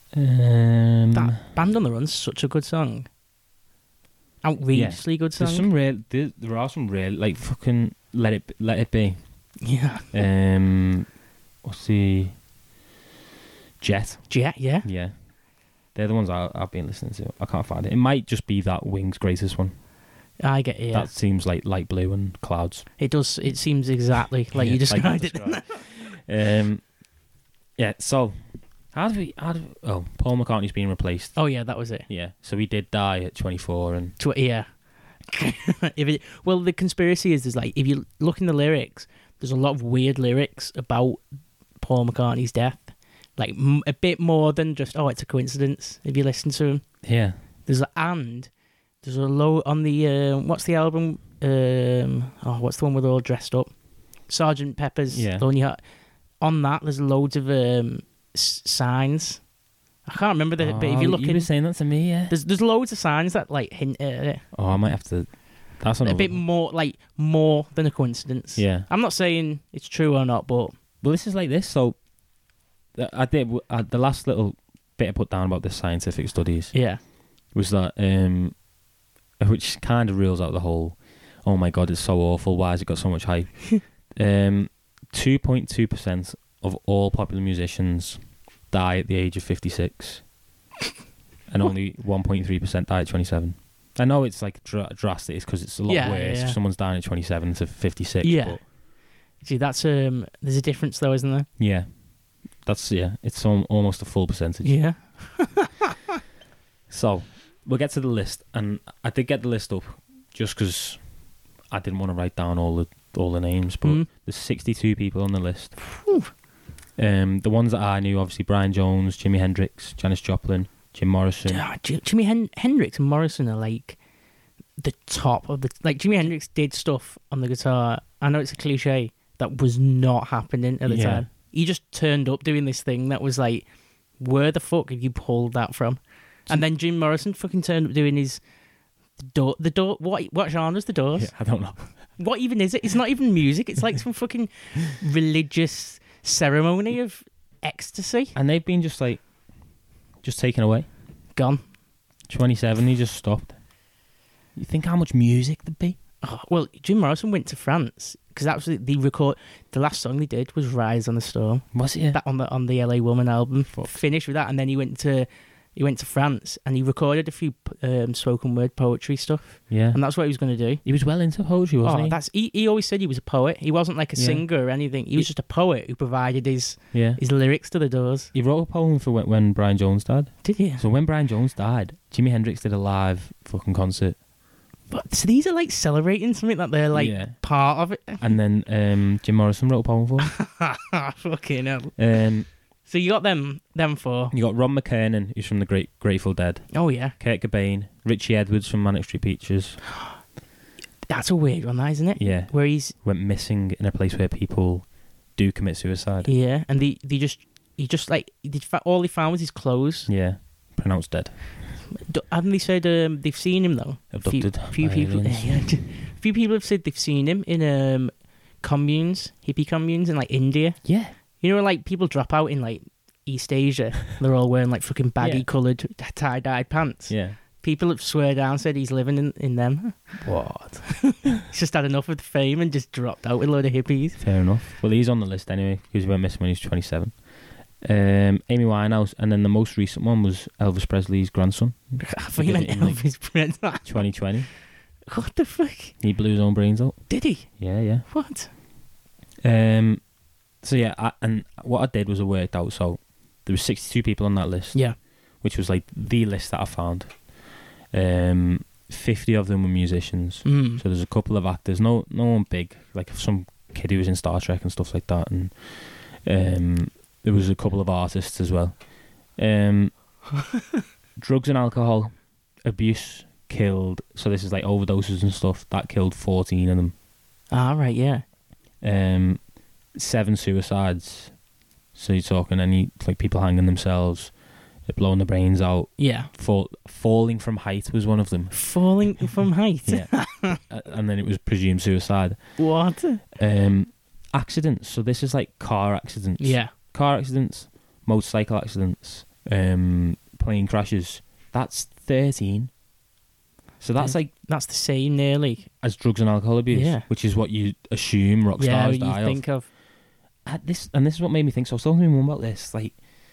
Um, That Band on the Run's such a good song. Outrageously good song. there's some real. There, there are some real like fucking let it let it be. Yeah. Um, what's the Jet? Jet, yeah. Yeah, they're the ones I, I've been listening to. I can't find it. It might just be that Wings' greatest one. I get it, yeah. That seems like light blue and clouds. It does, it seems exactly like Yeah, you described like it. you described. um, yeah, so, how do we, how do we, oh, Paul McCartney's been replaced. Oh, yeah, that was it. Yeah, so he did die at twenty-four and... Tw- yeah. if it, well, the conspiracy is, there's like, if you look in the lyrics, there's a lot of weird lyrics about Paul McCartney's death. Like, m- a bit more than just, oh, it's a coincidence, if you listen to him. Yeah. There's a, and there's a low on the, uh, what's the album? Um, oh, what's the one where they're all dressed up? Sergeant Pepper's Yeah. Lonely Heart. On that, there's loads of um, s- signs. I can't remember the, but if you look you in, were saying that to me, yeah. there's there's loads of signs that like hint at it. Oh, I might have to... That's A another bit one. more, like more than a coincidence. Yeah. I'm not saying it's true or not, but Well, this is like this, so... th- I did... Uh, the last little bit I put down about the scientific studies yeah, was that... um, which kind of rules out the whole... Oh my God, it's so awful. Why has it got so much hype? um, two point two percent of all popular musicians die at the age of fifty-six. And only one point three percent die at twenty-seven. I know it's like dr- drastic, it's because it's a lot Yeah, worse yeah. if someone's dying at twenty-seven to fifty-six. Yeah. But see, that's um, there's a difference though, isn't there? yeah. That's, yeah, it's al- almost a full percentage. Yeah, So, we'll get to the list. And I did get the list up just because I didn't want to write down all the all the names. But Mm. there's sixty-two people on the list. Um, the ones that I knew, obviously, Brian Jones, Jimi Hendrix, Janis Joplin, Jim Morrison. Ah, J- Jimi Hen- Hendrix and Morrison are like the top of the. Like Jimi Hendrix did stuff on the guitar. I know it's a cliche that was not happening at the Yeah. time. He just turned up doing this thing that was like, where the fuck have you pulled that from? And then Jim Morrison fucking turned up doing his the door. The door. What what genre's the Doors? Yeah, I don't know. What even is it? It's not even music. It's like some fucking religious ceremony of ecstasy. And they've been just like, just taken away. Gone. twenty-seven, he just stopped. You think how much music there'd be? Oh, well, Jim Morrison went to France because that was the, the record. The last song they did was "Rise on the Storm." Was it? That on the on the L A Woman album. Fuck. Finished with that, and then he went to he went to France and he recorded a few um, spoken word poetry stuff, Yeah. and that's what he was going to do. He was well into poetry, wasn't Oh, he? that's he, he always said he was a poet. He wasn't like a Yeah. singer or anything. He was He- just a poet who provided his Yeah. his lyrics to the Doors. He wrote a poem for when, when Brian Jones died. Did he? So when Brian Jones died, Jimi Hendrix did a live fucking concert. But so these are like celebrating something that they're like Yeah. part of it. And then um, Jim Morrison wrote a poem for him. Fucking hell. um, So you got them them four. you got Ron McKernan, who's from the Great Grateful Dead. Oh yeah, Kurt Cobain. Richie Edwards from Manic Street Preachers. that's a weird one, that isn't it? Yeah. Where he's Went missing in a place where people do commit suicide. yeah, and they they just he just like they, fa- all he found was his clothes. Yeah. Pronounced dead. D- Haven't they said um, they've seen him though? Abducted Few, few by people. aliens. Yeah, a few people have said they've seen him in um communes, hippie communes in like India. Yeah. You know, like people drop out in like East Asia. They're all wearing like fucking baggy Yeah. coloured tie dyed pants. Yeah. People have swear down said he's living in, in them. What? He's just had enough of the fame and just dropped out with a load of hippies. Fair enough. Well, he's on the list anyway because he went missing when he was twenty-seven. Um, Amy Winehouse, and then the most recent one was Elvis Presley's grandson. I thought you did meant it in, like, Elvis Presley. twenty twenty. What the fuck? He blew his own brains out. Did he? Yeah, yeah. What? Um, so yeah, I, and what I did was I worked out. So there was sixty-two people on that list, Yeah. which was like the list that I found. Um, fifty of them were musicians. Mm. So there's a couple of actors. No, no one big. Like some kid who was in Star Trek and stuff like that. And um, there was a couple of artists as well. Um, drugs and alcohol abuse killed. So this is like overdoses and stuff. That killed fourteen of them. Ah, right, yeah. Um, seven suicides. So you're talking any like people hanging themselves, blowing their brains out. Yeah. Fall, falling from height was one of them. Falling from height. Yeah, Uh, and then it was presumed suicide. What? Um, accidents. So this is like car accidents. Yeah. Car accidents, motorcycle accidents, um, plane crashes. That's thirteen. So that's Yeah. like That's the same, nearly. as drugs and alcohol abuse, Yeah. which is what you assume rock Yeah, stars you die think of. of. Uh, this and this is what made me think. So I was talking to my mum about this, like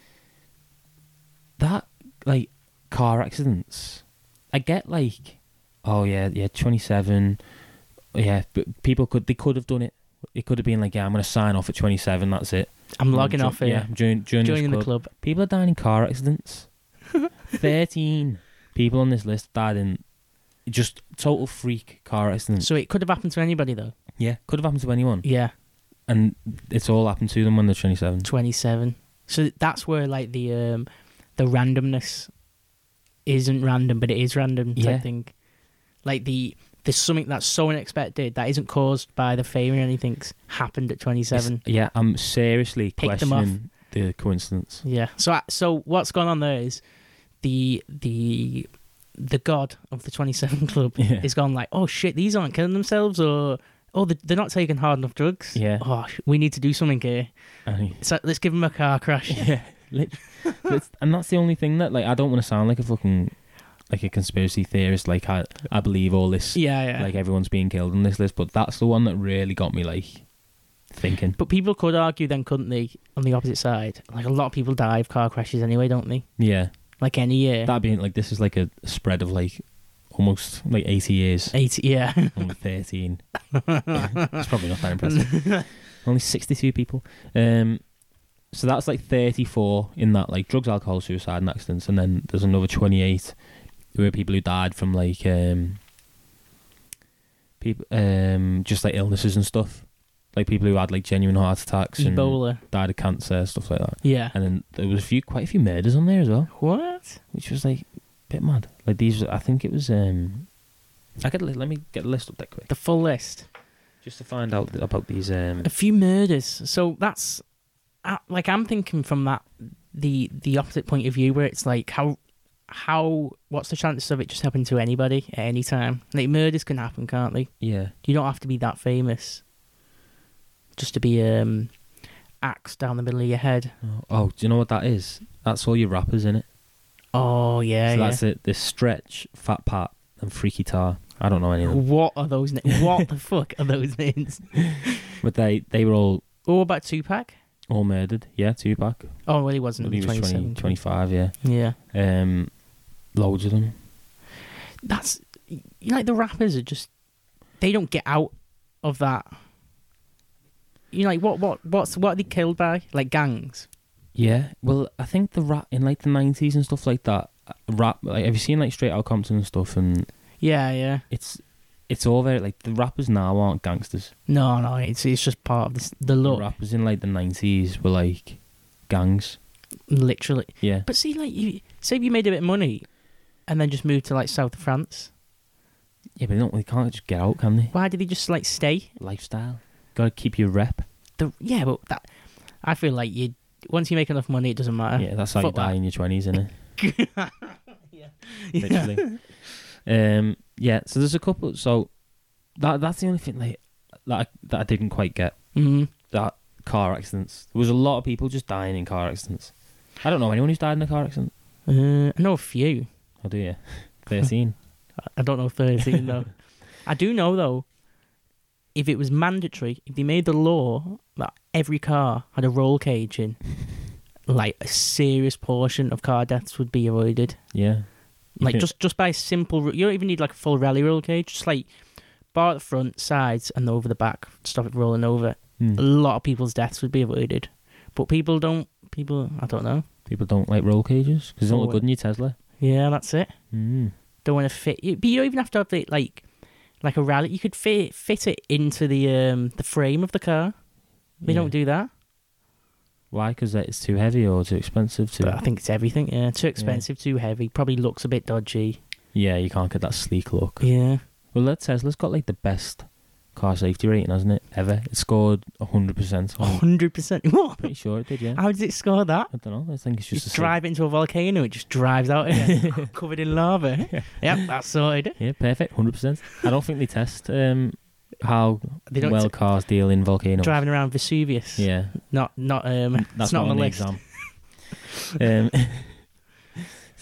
that, like car accidents. I get like, oh yeah, yeah, twenty-seven. Yeah, but people could they could have done it. It could have been like, yeah, I'm going to sign off at twenty-seven. That's it. I'm logging jo- off here. Yeah, join, join Joining this the club. club. People are dying in car accidents. Thirteen people on this list died in just total freak car accidents. So it could have happened to anybody, though. Yeah, could have happened to anyone, Yeah, and it's all happened to them when they're twenty-seven. twenty-seven. So that's where like the um, the randomness isn't random, but it is random type Yeah. thing. Like the there's something that's so unexpected that isn't caused by the fame or anything's happened at twenty-seven. It's- yeah, I'm seriously Pick them off. questioning the coincidence. Yeah. So I- so what's going on there is the the the god of the twenty-seven club Yeah. is gone like, oh shit, these aren't killing themselves, or oh they- they're not taking hard enough drugs. Yeah. Oh, sh- we need to do something here. I mean, So let's give them a car crash. yeah, lit- that's- and that's the only thing that, like, I don't want to sound like a fucking like a conspiracy theorist. Like, I I believe all this. Yeah, yeah. Like everyone's being killed on this list, but that's the one that really got me like thinking. But people could argue then, couldn't they, on the opposite side? Like a lot of people die of car crashes anyway, don't they? Yeah, Like any year. that being like this is like a spread of like almost like eighty years. Eighty, yeah. Only thirteen. It's probably not that impressive. Only sixty-two people. Um, so that's like thirty-four in that, like drugs, alcohol, suicide, and accidents, and then there's another twenty-eight who are people who died from like um, people um, just like illnesses and stuff, like people who had like genuine heart attacks and Ebola. died of cancer, stuff like that. Yeah. And then there was a few, quite a few murders on there as well, What? which was like a bit mad. Like these, I think it was. Um, I get. Let me get the list up that quick, The full list. just to find out about these. Um, A few murders. So that's uh, like I'm thinking from that the the opposite point of view, where it's like how how what's the chances of it just happening to anybody at any time? Like murders can happen, can't they? yeah. You don't have to be that famous just to be um axed down the middle of your head. Oh, oh, do you know what that is? That's all your rappers in it. Oh yeah, so yeah. that's it. This Stretch, Fat Pat, and Freaky Tar. I don't know any of them, What are those names? What the fuck are those names? but they they were all Oh, about Tupac? all murdered. Yeah, Tupac. Oh, well, he wasn't. He was twenty-seven. twenty, twenty-five, Yeah. Yeah. Um, loads of them. That's you know, like the rappers are just they don't get out of that. You know, like what what what's what are they killed by? Like gangs. Yeah. Well, I think the rap in like the nineties and stuff like that. uh, Rap. Like, have you seen like Straight Outta Compton and stuff? And Yeah, yeah. it's it's all very like the rappers now aren't gangsters. No, no, it's it's just part of the the The look, rappers in like the nineties were like gangs. literally. Yeah. But see, like you say, if you made a bit of money, and then just moved to like south of France, Yeah, but they don't. They can't just get out, can they? why did they just like stay? Lifestyle. Got to keep your rep. The yeah, but that I feel like you once you make enough money, it doesn't matter. Yeah, that's how you Fuck die that. in your twenties, isn't it? yeah. Literally. um, yeah. So there's a couple. So that that's the only thing like that I, that I didn't quite get. Mm. That car accidents. There was a lot of people just dying in car accidents. I don't know anyone who's died in a car accident. Uh, I know a few. Oh, do you? Thirteen. I don't know thirteen though. I do know though. If it was mandatory, if they made the law that every car had a roll cage in, like a serious portion of car deaths would be avoided. Yeah. You Like think- just just by simple, ru- you don't even need like a full rally roll cage. Just like bar at the front, sides, and over the back, stop it rolling over. Hmm. A lot of people's deaths would be avoided. But people don't. People, I don't know. People don't like roll cages because they don't look Oh, good in your Tesla. Yeah, that's it. Mm. Don't want to fit. You, but you don't even have to have it like like a rally. You could fit fit it into the um the frame of the car. They Yeah. don't do that. Why? Because it's too heavy or too expensive to. But I think it's everything. Yeah, too expensive, too heavy. Probably looks a bit dodgy. Yeah, you can't get that sleek look. Yeah. Well, that Tesla's got like the best car safety rating, hasn't it? Ever. It scored one hundred percent. I'm Hundred percent. What? pretty sure it did, yeah. How does it score that? I don't know. I think it's You just a drive into a volcano, it just drives out again, covered in lava. Yep, that's sorted. Yeah, perfect. one hundred percent. I don't think they test um, how They don't well t- cars deal in volcanoes. Driving around Vesuvius. Yeah. Not, not, um, That's it's not, not on on the the list. exam. um,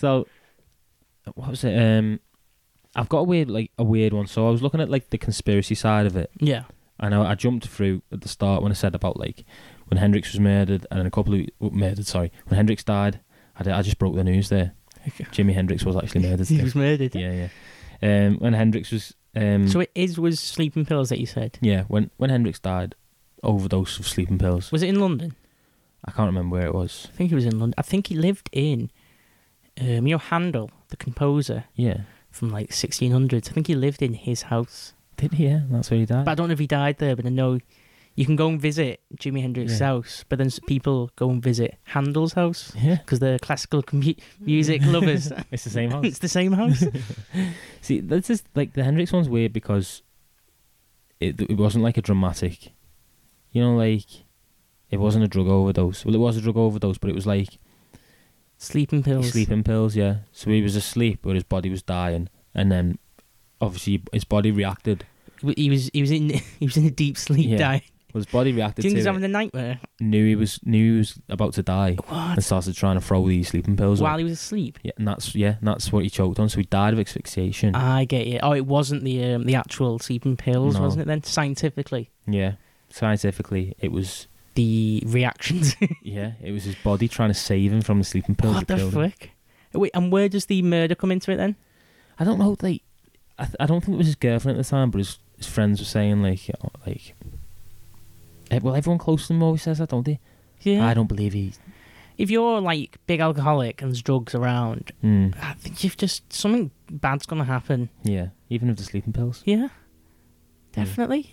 So, what was it? Um, I've got a weird, like a weird one. So I was looking at like the conspiracy side of it. Yeah. And I, I jumped through at the start when I said about like when Hendrix was murdered, and then a couple of oh, murdered. Sorry, when Hendrix died, I, did, I just broke the news there. Jimi Hendrix was actually murdered. He too. was murdered. Yeah, yeah. Um, when Hendrix was. Um, So it is was sleeping pills that you said. yeah, when when Hendrix died, overdose of sleeping pills. Was it in London? I can't remember where it was. I think he was in London. I think he lived in, um, you know, Handel, the composer Yeah, from like sixteen hundreds. I think he lived in his house. did he? Yeah, that's where he died. But I don't know if he died there, but I know you can go and visit Jimi Hendrix's Yeah. house, but then s- people go and visit Handel's house Yeah, because they're classical com- music lovers. it's the same house. It's the same house. See, this is like the Hendrix one's weird because it it wasn't like a dramatic, you know, like it wasn't a drug overdose. Well, it was a drug overdose, but it was like Sleeping pills. sleeping pills. Yeah, so he was asleep, but his body was dying, and then obviously his body reacted. He was he was in he was in a deep sleep. Yeah. Dying. Well, his body reacted Do you think to he's it. having a nightmare? Knew he was knew he was about to die, What? and started trying to throw these sleeping pills While up. he was asleep. Yeah, and that's yeah, and that's what he choked on. So he died of asphyxiation. I get you. Oh, it wasn't the um, the actual sleeping pills, No. wasn't it? Then scientifically, Yeah, scientifically, it was the reactions. yeah, it was his body trying to save him from the sleeping pills. What that the killed him. frick? Wait, and where does the murder come into it then? I don't know. Like, I th- I don't think it was his girlfriend at the time, but his his friends were saying like, you know, like, eh, well, everyone close to him always says that, don't they? Yeah. I don't believe he. If you're like big alcoholic and there's drugs around, Mm, I think you've just something bad's gonna happen. yeah, even if the sleeping pills. Yeah, definitely.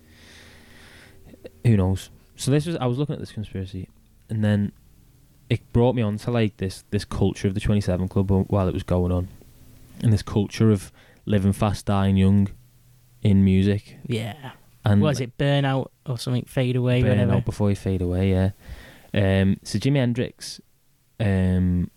Who knows? So this was I was looking at this conspiracy, and then it brought me on to like this this culture of the twenty-seven Club while it was going on, and this culture of living fast, dying young, in music. Yeah. And Was it burnout or something? Fade away, burn whatever. out before you fade away? Yeah. Um. So Jimi Hendrix, um,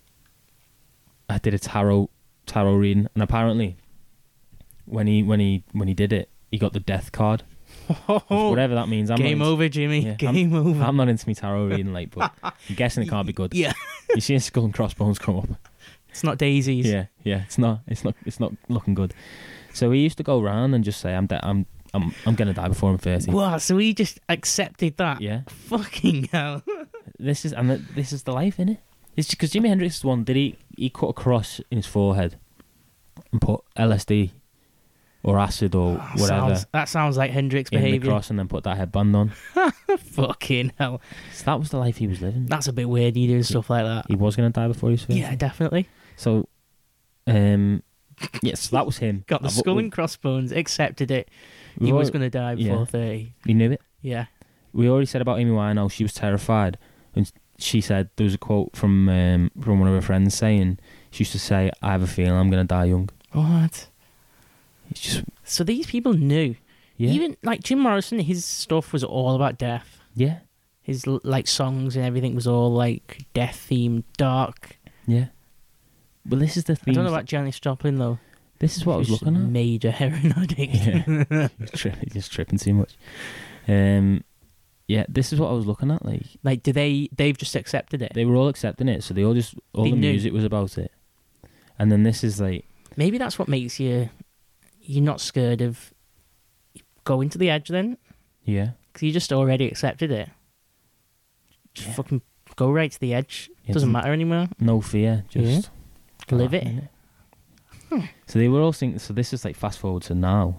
I did a tarot tarot reading, and apparently, when he when he when he did it, he got the death card. Whatever that means. I'm Game not into, over, Jimmy. Yeah, Game over. I'm not into me tarot reading, like, but I'm guessing it can't be good. Yeah. You see a skull and crossbones come up. It's not daisies. Yeah, yeah. It's not. It's not. It's not looking good. So he used to go around and just say, "I'm. De- I'm. I'm. I'm gonna die before I'm thirty." What? So he just accepted that? Yeah. Fucking hell. This is and th- this is the life, innit? It's because Jimi Hendrix is one. Did he? He cut a cross in his forehead and put L S D or acid or whatever Sounds, that sounds like Hendrix in the behaviour. cross, and then put that headband on. Fucking hell. So that was the life he was living. That's a bit weird, you doing stuff like that. He was gonna die before he was thirty. Yeah, definitely. So, um, yes, that was him. Got the I've- skull we- and crossbones, accepted it. we've He was al- going to die before yeah. thirty. We knew it. Yeah. We already said about Amy Winehouse. She was terrified, and she said there was a quote from um, from one of her friends saying she used to say, "I have a feeling I'm gonna die young." What? It's just So these people knew. yeah, Even, like, Jim Morrison, his stuff was all about death. yeah, His, l- like, songs and everything was all, like, death-themed, dark. yeah. Well, this is the I thing. don't know about Janis Joplin, though. This is what I was She's looking a at. major heroin addict. Yeah, He's tri- he's just tripping too much. Um, yeah, this is what I was looking at. Like Like, do they, they've just accepted it? they were all accepting it, so they all just all They the knew. music was about it, and then this is like Maybe that's what makes you, you're not scared of going to the edge then, yeah, because you just already accepted it. Just Yeah. fucking go right to the edge. Yeah, Doesn't doesn't- matter anymore. no fear, just Live laughing, it. innit? So they were all thinking. So this is like fast forward to now,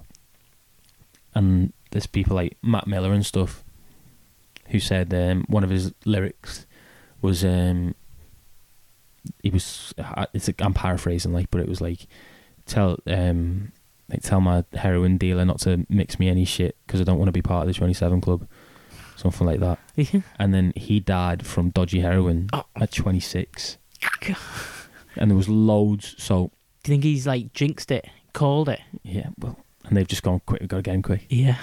and there's people like Matt Miller and stuff who said um, one of his lyrics was um, he was it's a, I'm paraphrasing like, but it was like tell um like tell my heroin dealer not to mix me any shit because I don't want to be part of the twenty-seven Club, something like that. And then he died from dodgy heroin Oh. at twenty-six, and there was loads. So Do you think he's like jinxed it, called it? yeah, well, and they've just gone quick. We've got to get him quick. Yeah.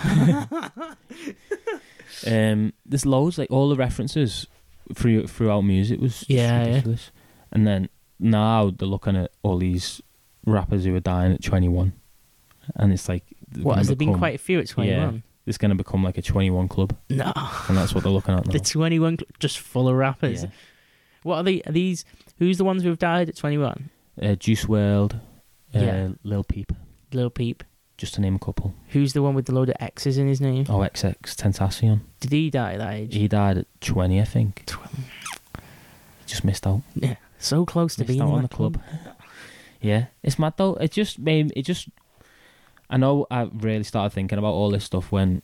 Um, there's loads, like all the references through throughout music was just Yeah, yeah. ridiculous. And then now they're looking at all these rappers who are dying at twenty-one, and it's like they're What, gonna has there been become- quite a few at twenty-one? It's going to become like a twenty-one Club, No. and that's what they're looking at now. The twenty-one, cl- just full of rappers. Yeah. What are, they, are these? Who's the ones who've died at twenty-one? uh, Juice world, uh, Yeah. Lil Peep, Lil Peep. just to name a couple. Who's the one with the load of X's in his name? Oh, X X Tentacion. Did he die at that age? He died at twenty, I think. Tw- Just missed out. Yeah, so close to Missed being out in on that the club. Yeah, it's mad though. It just made it just. I know I really started thinking about all this stuff when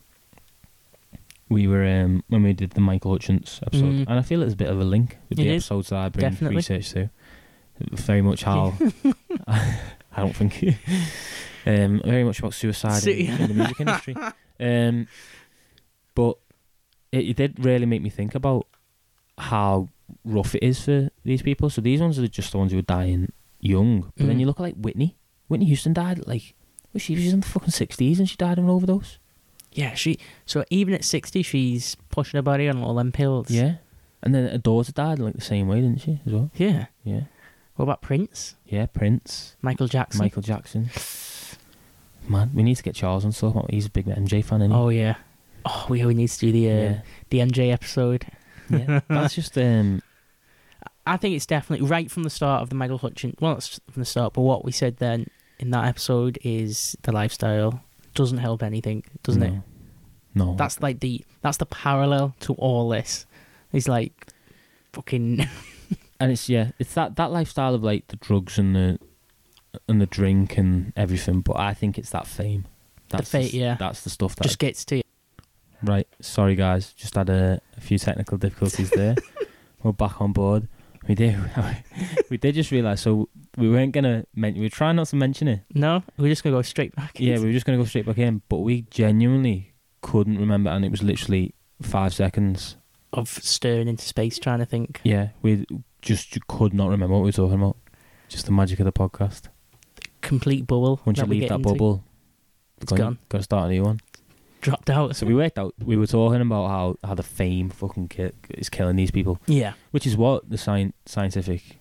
we were um, when we did the Michael Hutchence episode, Mm. and I feel it's a bit of a link with It the is, episodes that I bring definitely. research to. Very much how I, I don't think um, very much about suicide So- in, in the music industry. Um, but it, it did really make me think about how rough it is for these people. So these ones are just the ones who are dying young. But then Mm. you look at like Whitney. Whitney Houston died at like well, she was in the fucking sixties and she died of an overdose. Yeah, she. So even at sixty, she's pushing her body on all them pills. Yeah, and then her daughter died like the same way, didn't she? As well. Yeah. Yeah, What about Prince? yeah. Prince, Michael Jackson? Michael Jackson. Man, we need to get Charles on to talk about. He's a big M J fan, isn't he? Oh yeah. Oh, we we need to do the uh, yeah, the M J episode. yeah. That's just um. I think it's definitely right from the start of the Michael Hutchence. Well, it's from the start, but what we said then in that episode is the lifestyle doesn't help anything, doesn't no. it? No. That's like the that's the parallel to all this. It's like fucking And it's yeah, it's that, that lifestyle of like the drugs and the and the drink and everything. But I think it's that fame. That's fame, s- yeah. That's the stuff that. just gets to you. Right, sorry guys, just had a, a few technical difficulties there. We're back on board. We did, we did just realise. So we weren't gonna. Men- we were trying not to mention it. No, we're just gonna go straight back. Yeah, we were just gonna go straight back in. But we genuinely couldn't remember, and it was literally five seconds. Of staring into space, trying to think. Yeah, we just could not remember what we were talking about. Just the magic of the podcast. Complete bubble. Once that you we leave get that into. bubble, It's got, gone. Got to start a new one. Dropped out. So we worked out. We were talking about how, how the fame fucking ki- is killing these people, Yeah. which is what the sci- scientific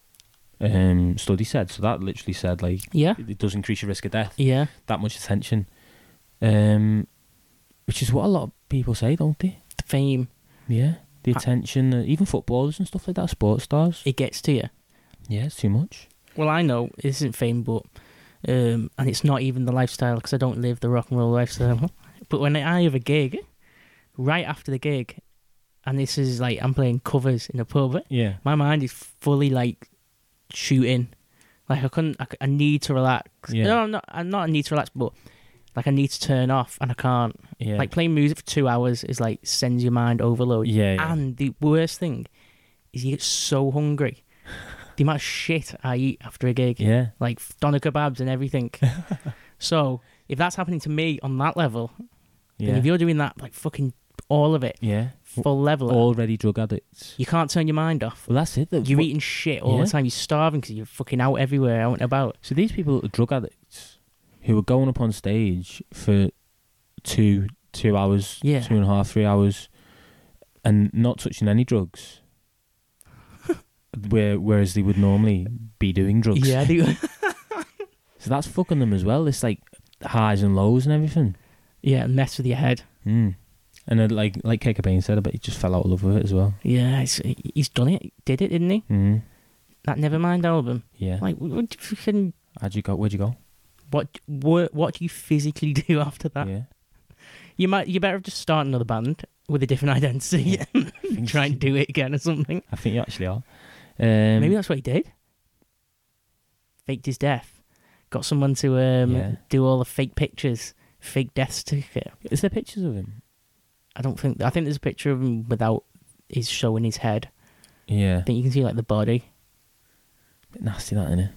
um, study said. So that literally said like Yeah. it, it does increase your risk of death. Yeah. That much attention, um, which is what a lot of people say, don't they? The fame, Yeah, the I- attention, uh, even footballers and stuff like that, sports stars. it gets to you. Yeah, it's too much. Well, I know it isn't fame, but um, and it's not even the lifestyle because I don't live the rock and roll lifestyle. But when I have a gig, right after the gig, and this is like I'm playing covers in a pub, Yeah, my mind is fully like shooting. Like I couldn't, I, c- I need to relax. Yeah. No, I'm not. I'm not. I need to relax, but like I need to turn off, and I can't. yeah, Like playing music for two hours is like sends your mind overload. yeah, yeah. And the worst thing is you get so hungry. The amount of shit I eat after a gig, yeah. like doner kebabs and everything. So if that's happening to me on that level, Yeah, then if you're doing that, like fucking all of it, yeah. full level, Already drug addicts. you can't turn your mind off. Well, that's it. You're What- eating shit all Yeah. the time. You're starving because you're fucking out everywhere, out and about. So these people are drug addicts who are going up on stage for two two hours, Yeah. two and a half, three hours, and not touching any drugs. Where whereas they would normally be doing drugs. Yeah, they, So that's fucking them as well. It's like highs and lows and everything. yeah, mess with your head. Mm. And then, like like Kurt Cobain said, I bet he just fell out of love with it as well. Yeah, it's, he's done it. Did it, didn't he? Mm. That Nevermind album. Yeah. Like, what, do you fucking- How'd you go? Where'd you go? what, what, what do you physically do after that? Yeah. You might, you better just start another band with a different identity and try and do it again or something. I think you actually are. Um, Maybe that's what he did. Faked his death. Got someone to um, Yeah. do all the fake pictures, fake death certificate. Is there pictures of him? I don't think. I think there's a picture of him without his showing his head. Yeah. I think you can see like the body. Bit nasty, that, innit?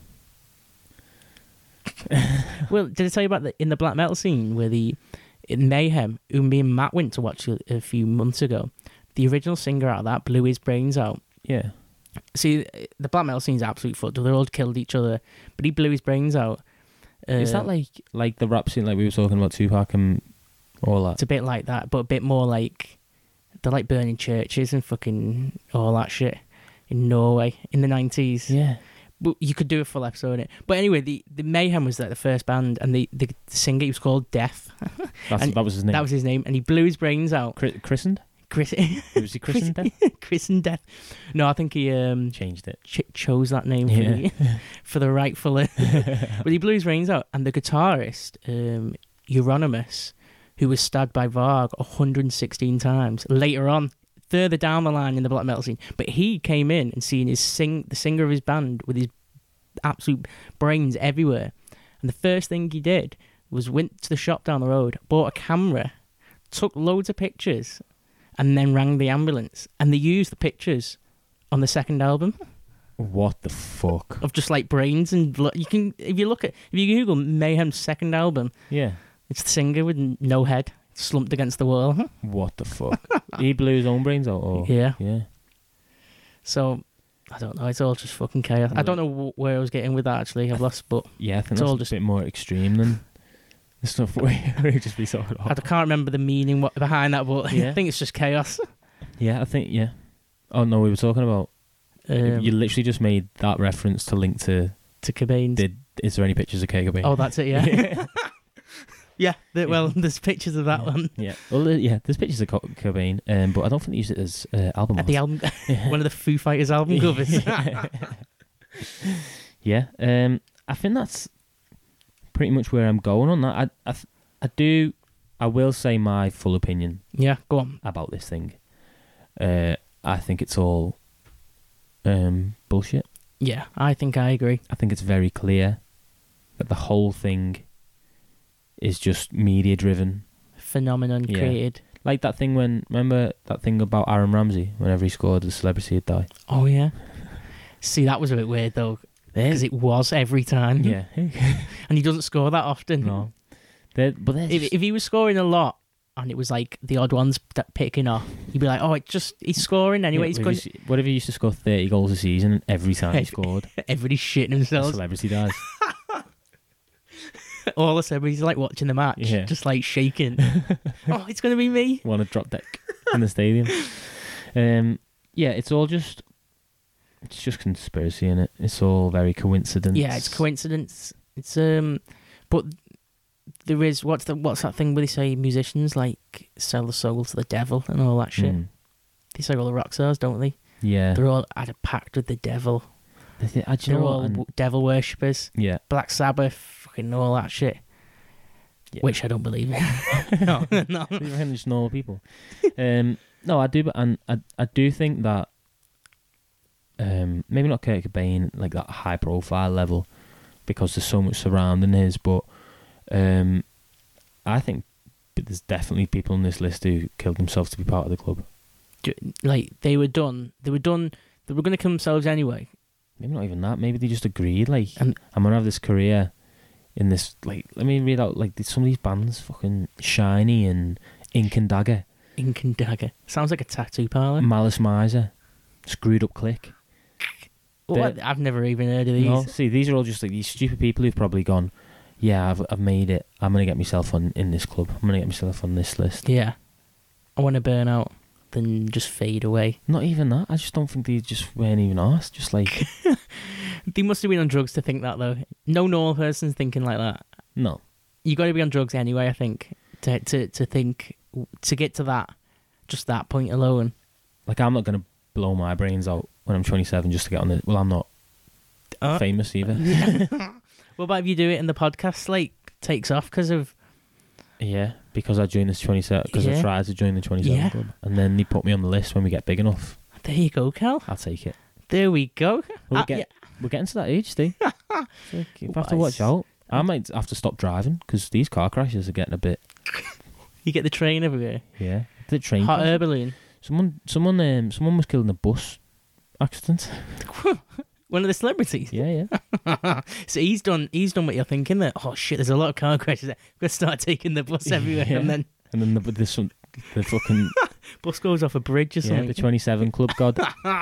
Well, did I tell you about the in the black metal scene where the in Mayhem, who me and Matt went to watch a, a few months ago? The original singer out of that blew his brains out. Yeah. See, the black metal scene's absolute fucked. They all killed each other, but he blew his brains out. Uh, Is that like like the rap scene, like we were talking about Tupac and all that? It's a bit like that, but a bit more like they're like burning churches and fucking all that shit in Norway in the nineties. Yeah. But you could do a full episode on it. But anyway, the, the Mayhem was like the first band, and the, the, the singer, he was called Death. That's, And that was his name. That was his name, and he blew his brains out. Chri- christened? Chris, Was he christened then? Chris and Death. No, I think he um Changed it. ch- chose that name for, Yeah. the, for the rightful. But he blew his brains out, and the guitarist um, Euronymous, who was stabbed by Varg one hundred sixteen times later on, further down the line in the black metal scene. But he came in and seen his sing the singer of his band with his absolute brains everywhere, and the first thing he did was went to the shop down the road, bought a camera, took loads of pictures, and then rang the ambulance. And they used the pictures on the second album What the fuck? of just like brains and blood. You can, if you look at, if you Google Mayhem's second album, Yeah. it's the singer with n- no head, slumped against the wall. What the fuck? He blew his own brains out, or Yeah. yeah. So I don't know. It's all just fucking chaos. I don't know wh- where I was getting with that actually. I've lost, but Yeah, I think It's that's all a just- bit more extreme than the stuff where we just be sort of. I can't remember the meaning what, behind that. But Yeah. I think it's just chaos. Yeah, I think yeah. Oh no, we were talking about. Um, you literally just made that reference to link to. to Cobain's. Did is there any pictures of Kurt Cobain? Oh, that's it. Yeah. Yeah. the- well, there's pictures of that yeah. one Yeah. Well, uh, yeah. There's pictures of Co- Cobain, um, but I don't think they used it as uh, album at the art. album. One of the Foo Fighters album covers. Yeah. Um, I think that's pretty much where I'm going on that. I, I, th- I do. I will say my full opinion Yeah. Go on. about this thing. Uh, I think it's all um, bullshit. Yeah, I think I agree. I think it's very clear that the whole thing is just media driven. Phenomenon Yeah. created. Like that thing when, remember that thing about Aaron Ramsey, whenever he scored, the celebrity would die. Oh yeah. See, that was a bit weird though, because it was every time. Yeah. And he doesn't score that often. No. They're, but they're If just- if he was scoring a lot and it was like the odd ones that picking off, you'd be like, oh, it just he's scoring anyway. yeah, he's what going. if he- what if he used to score thirty goals a season and every time he scored, Everybody's shitting the themselves. celebrity dies? All the celebrities are like watching the match, Yeah. just like shaking. Oh, it's gonna be me. Want to drop deck in the stadium. Um, yeah, it's all just, it's just conspiracy in it. It's all very coincidence. Yeah, it's coincidence. It's um, but there is what's the what's that thing where they say musicians like sell the soul to the devil and all that shit. Mm. They say all the rock stars, don't they? Yeah. They're all had a pact with the devil. The thi- uh, do you They're know what? all And- w- devil worshippers. yeah. Black Sabbath, fucking all that shit. Yeah. Which I don't believe in. no, no. These are just normal people. Um, no, I do, but and I, I do think that um, maybe not Kurt Cobain like that high profile level because there's so much surrounding his, but um, I think there's definitely people on this list who killed themselves to be part of the club. Ju- Like they were done. They were done. They were going to kill themselves anyway. Maybe not even that. Maybe they just agreed like And- I'm gonna have this career in this. Like, let me read out like some of these bands, fucking Shiny and Ink and Dagger, Ink and Dagger. Sounds like a tattoo parlor. Malice Miser, Screwed Up Click. What? I've never even heard of these. No, see, these are all just like these stupid people who've probably gone, yeah, I've I've made it. I'm gonna get myself on in this club. I'm gonna get myself on this list. Yeah. I want to burn out, then just fade away. Not even that. I just don't think they just weren't even asked. Just like They must have been on drugs to think that, though. No normal person's thinking like that. no. You got to be on drugs anyway, I think, to to to think to get to that, just that point alone. Like I'm not gonna blow my brains out when I'm twenty-seven just to get on the. Well, I'm not Uh, famous either. What about if you do it and the podcast like takes off because of Yeah, because I joined this twenty-seven. Because Yeah. I tried to join the twenty-seven Yeah. club, and then they put me on the list when we get big enough. There you go, Cal. I'll take it. There we go. We'll Uh, get, yeah. We're getting to that age, Steve. So you have to Wise. watch out. I might have to stop driving because these car crashes are getting a bit. You get the train everywhere. Yeah, the train. Hot crash. air balloon. Someone, someone, um, someone was killed in a bus accident. One of the celebrities. Yeah, yeah. So he's done. He's done what you're thinking. That oh shit, there's a lot of car crashes. There. We're gonna start taking the bus everywhere, Yeah. and then And then the, there's some, the fucking bus goes off a bridge or yeah, something. the twenty-seven club god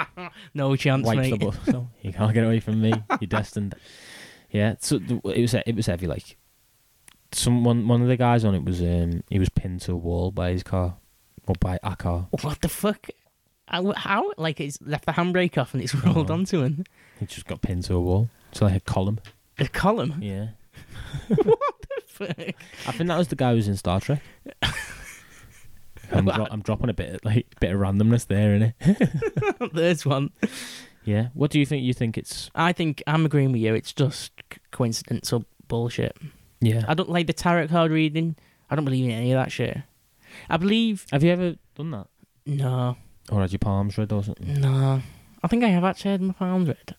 No chance, wipes mate. the bus. So you can't get away from me. You're destined. Yeah, so th- it was it was heavy. Like someone, one of the guys on it was um, he was pinned to a wall by his car, or by a car. What the fuck? How, how? Like it's left the handbrake off and it's rolled Oh. onto him. He just got pinned to a wall. It's like a column. A column. Yeah, Fuck. I think that was the guy who was in Star Trek. I'm, dro- I'm dropping a bit, like bit of randomness there, innit? There's one. Yeah. What do you think? You think it's? I think I'm agreeing with you. It's just c- coincidence or bullshit. Yeah. I don't like the tarot card reading. I don't believe in any of that shit. I believe... Have you ever done that? No. Or had your palms read or something? No. I think I have actually had my palms read.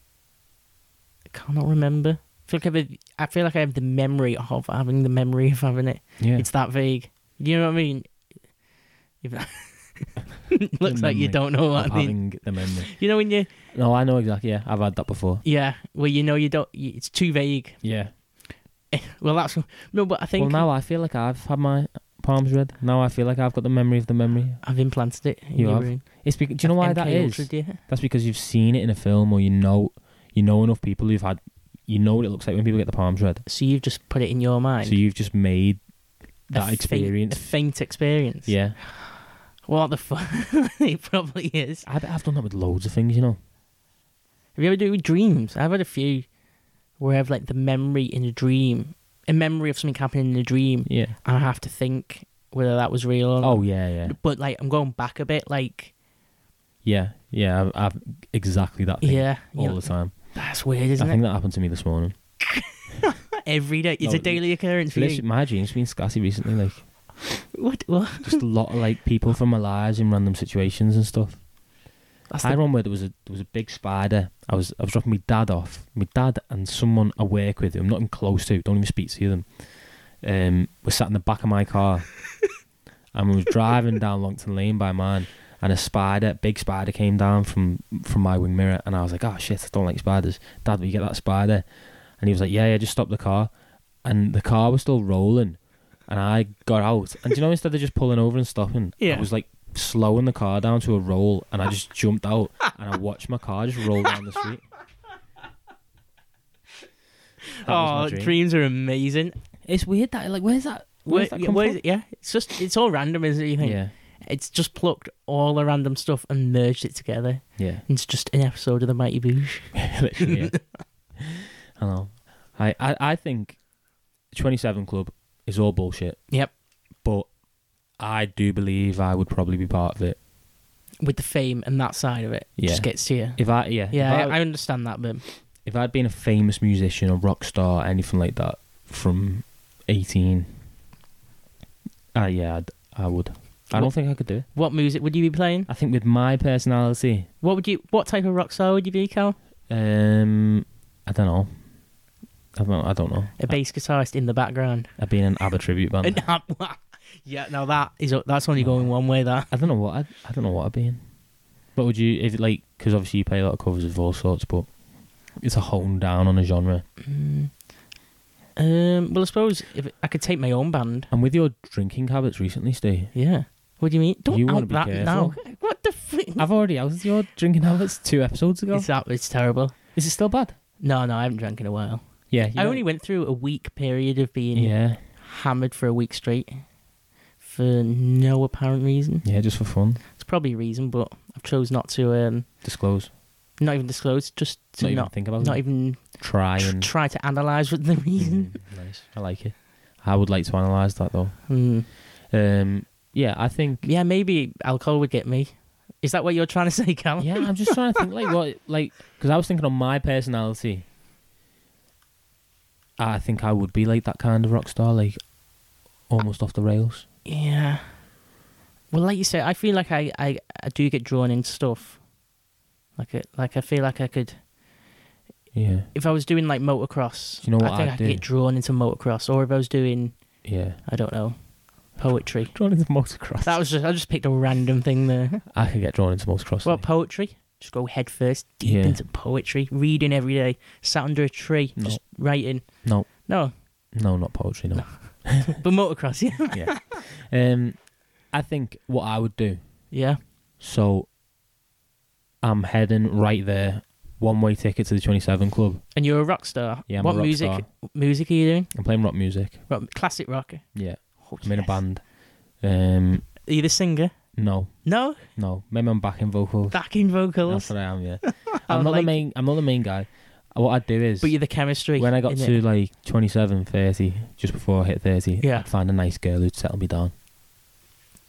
I cannot remember. I feel like I have, a, I feel like I have the memory of having the memory of having it. Yeah. It's that vague. You know what I mean? If looks The like you memory don't know what of I mean. having the memory. You know when you... No, I know exactly. Yeah, I've had that before. Yeah, where you know you don't... You, it's too vague. Yeah. Well, that's... No, but I think... Well, now I feel like I've had my palms read. Now I feel like I've got the memory of the memory. I've implanted it in You your have? brain. It's because, do you know why M K that is? Ultra, dear. That's because you've seen it in a film, or you know, you know enough people who've had, you know what it looks like when people get the palms read. So you've just put it in your mind. So you've just made A that faint- experience. a faint experience. Yeah, What the fuck? It probably is. I bet I've done that with loads of things, you know. Have you ever done it with dreams? I've had a few where I have like the memory in a dream, a memory of something happening in a dream, Yeah. and I have to think whether that was real or not. Oh yeah, yeah, But like I'm going back a bit, like yeah, yeah. I've, I've exactly that thing yeah, you all know, the time. that's weird, isn't I it? think that happened to me this morning. Every day, it's No, a daily occurrence for Literally, you. my dreams been scatty recently, like What? What? just a lot of like people from my lives in random situations and stuff. That's I the, had one where there was a there was a big spider. I was I was dropping my dad off. My dad and someone I work with, who I'm not even close to, don't even speak to them. Um, was sat in the back of my car, and we was driving down Longton Lane by mine, and a spider, big spider, came down from from my wing mirror, and I was like, "Oh shit, I don't like spiders." Dad, will you get that spider? And he was like, "Yeah, yeah, just stop the car." And the car was still rolling, and I got out, and do you know, instead of just pulling over and stopping, Yeah. I was like slowing the car down to a roll, and I just jumped out and I watched my car just roll down the street. That was my oh, dream. dreams are amazing. It's weird that like where's that? Where, Where's that yeah, come where from? is it? Yeah, it's just it's all random, isn't it? You think? Yeah, It's just plucked all the random stuff and merged it together. yeah. It's just an episode of the Mighty Boosh. Literally, yeah. I know. I, I I think twenty-seven Club is all bullshit. Yep. But I do believe I would probably be part of it. With the fame and that side of it, Yeah. just gets to you. If I yeah Yeah, if I, I, I understand that bit. if I'd been a famous musician or rock star, anything like that, from eighteen, uh, yeah, I'd, I would. I What- don't think I could do it. What music would you be playing? I think with my personality, What would you? What type of rock star would you be, Cal? um, I don't know. I don't. I don't know. A bass guitarist in the background. I'd be in an ABBA tribute band. And- yeah, now that is that's only going one way. That I don't know what I'd, I don't know what I'd be in. What would you if like? Because obviously you play a lot of covers of all sorts, but it's a hone down on a genre. Mm. Um. Well, I suppose if I could take my own band. And with your drinking habits recently, Steve, Yeah. What do you mean? Don't You wanna out be that careful. now. What the freak? I've already outed your drinking habits two episodes ago. It's that. It's terrible. Is it still bad? No, no, I haven't drank in a while. Yeah, you I know- only went through a week period of being Yeah, hammered for a week straight for no apparent reason. yeah, just for fun. It's probably a reason, but I've chose not to. Um, Disclose. not even disclose. Just to Not, not, even think about not it. even Try tr- and try to analyse what the reason. Mm, nice. I like it. I would like to analyse that though. Hmm. Um, yeah, I think. Yeah, maybe alcohol would get me. Is that what you're trying to say, Cal? Yeah, I'm just trying to think like what like because I was thinking on my personality. I think I would be like that kind of rock star, like almost off the rails. Yeah. Well, like you said, I feel like I, I, I do get drawn into stuff. Like it, like I feel like I could, Yeah, if I was doing like motocross, Do you know what I think I'd I could do? get drawn into motocross. Or if I was doing, yeah. I don't know, poetry. Drawn into motocross. That was just, I just picked a random thing there. I could get drawn into motocross. Well, like. poetry. Just go head first, deep Yeah. into poetry. Reading every day. Sat under a tree, No. just writing. No, No, no, not poetry. No. but motocross, yeah. Yeah. Um, I think what I would do. Yeah. So, I'm heading right there. One way ticket to the twenty-seven Club. And you're a rock star. Yeah, I'm what a rock music? star. Music are you doing? I'm playing rock music. Rock, classic rock. Yeah, Oh, I'm in a yes. band. Um, Are you the singer? no, No, no. Maybe I'm backing vocals. backing vocals. That's what I am. Yeah. I I'm not like- the main. I'm not the main guy. What I'd do is But you're the chemistry. when I got innit? to like twenty-seven, thirty, just before I hit thirty, Yeah. I'd find a nice girl who'd settle me down.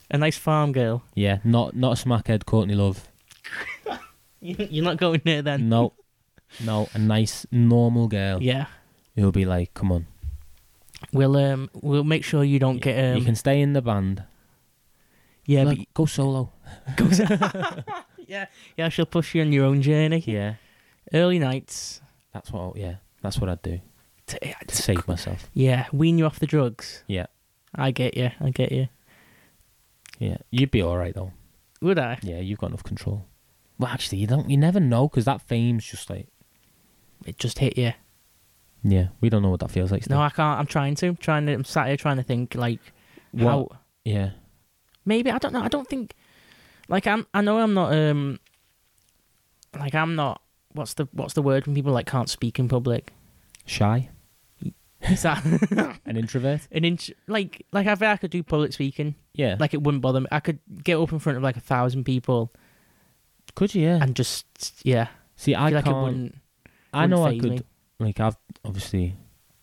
A nice farm girl. Yeah, not not a smackhead Courtney Love. You- You're not going there then. No, no, a nice normal girl. Yeah. Who'll be like, come on, We'll um we'll make sure you don't get um you can stay in the band. yeah Like, go solo. but yeah yeah she'll push you on your own journey. Yeah, Early nights. that's what. Yeah, that's what I'd do T- to save myself. Yeah, wean you off the drugs. Yeah, I get you. I get you. yeah. You'd be all right though. Would I? Yeah, you've got enough control. Well, actually, you don't. You never know because that fame's just like. It just hit you. Yeah, we don't know what that feels like. Still. No, I can't. I'm trying to. I'm trying to. I'm sat here trying to think like What? how. Yeah. Maybe I don't know. I don't think. Like I'm. I know I'm not. Um. Like I'm not. What's the What's the word when people like can't speak in public? Shy. Is that An introvert. an inch? Like like I think I could do public speaking. Yeah. Like it wouldn't bother me. I could get up in front of like a thousand people Could you? Yeah. and just yeah. See, I feel like it can't. wouldn't. I know I wouldn't could. faze me. Like I've obviously.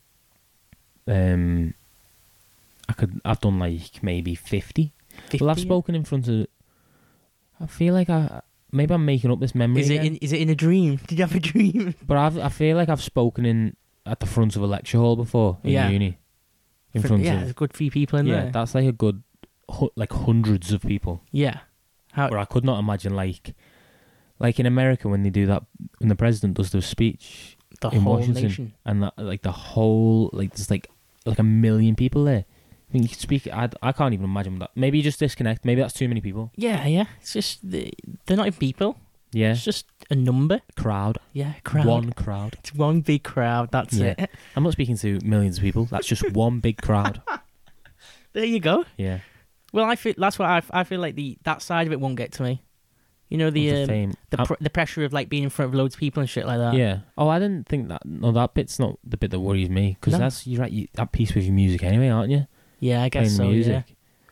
Um. I could. I've done like maybe fifty. Well, I've fifty? spoken in front of. I feel like I maybe I'm making up this memory. Is it again, in, is it in a dream? Did you have a dream? but I've I feel like I've spoken in at the front of a lecture hall before in Yeah. uni. In For- front yeah, of there's a good few people in yeah, there. that's like a good hu- like hundreds of people. Yeah. How? Where I could not imagine like like in America when they do that when the president does the speech The in whole Washington nation. and that like the whole like there's like like a million people there. I mean, you could speak. I, I can't even imagine that. Maybe you just disconnect. Maybe that's too many people. Yeah, yeah. It's just the, they're not even people. Yeah, It's just a number. crowd. Yeah, crowd. One crowd. It's one big crowd. That's Yeah. it. I'm not speaking to millions of people. That's just one big crowd. There you go. Yeah. Well, I feel that's what I, I feel like the that side of it won't get to me. You know the Of the um, fame. the I'm- pr- the pressure of like being in front of loads of people and shit like that. Yeah. Oh, I didn't think that. No, that bit's not the bit that worries me because No. that's you're right. You, at peace with your music anyway, aren't you? Yeah, I guess Playing so. music.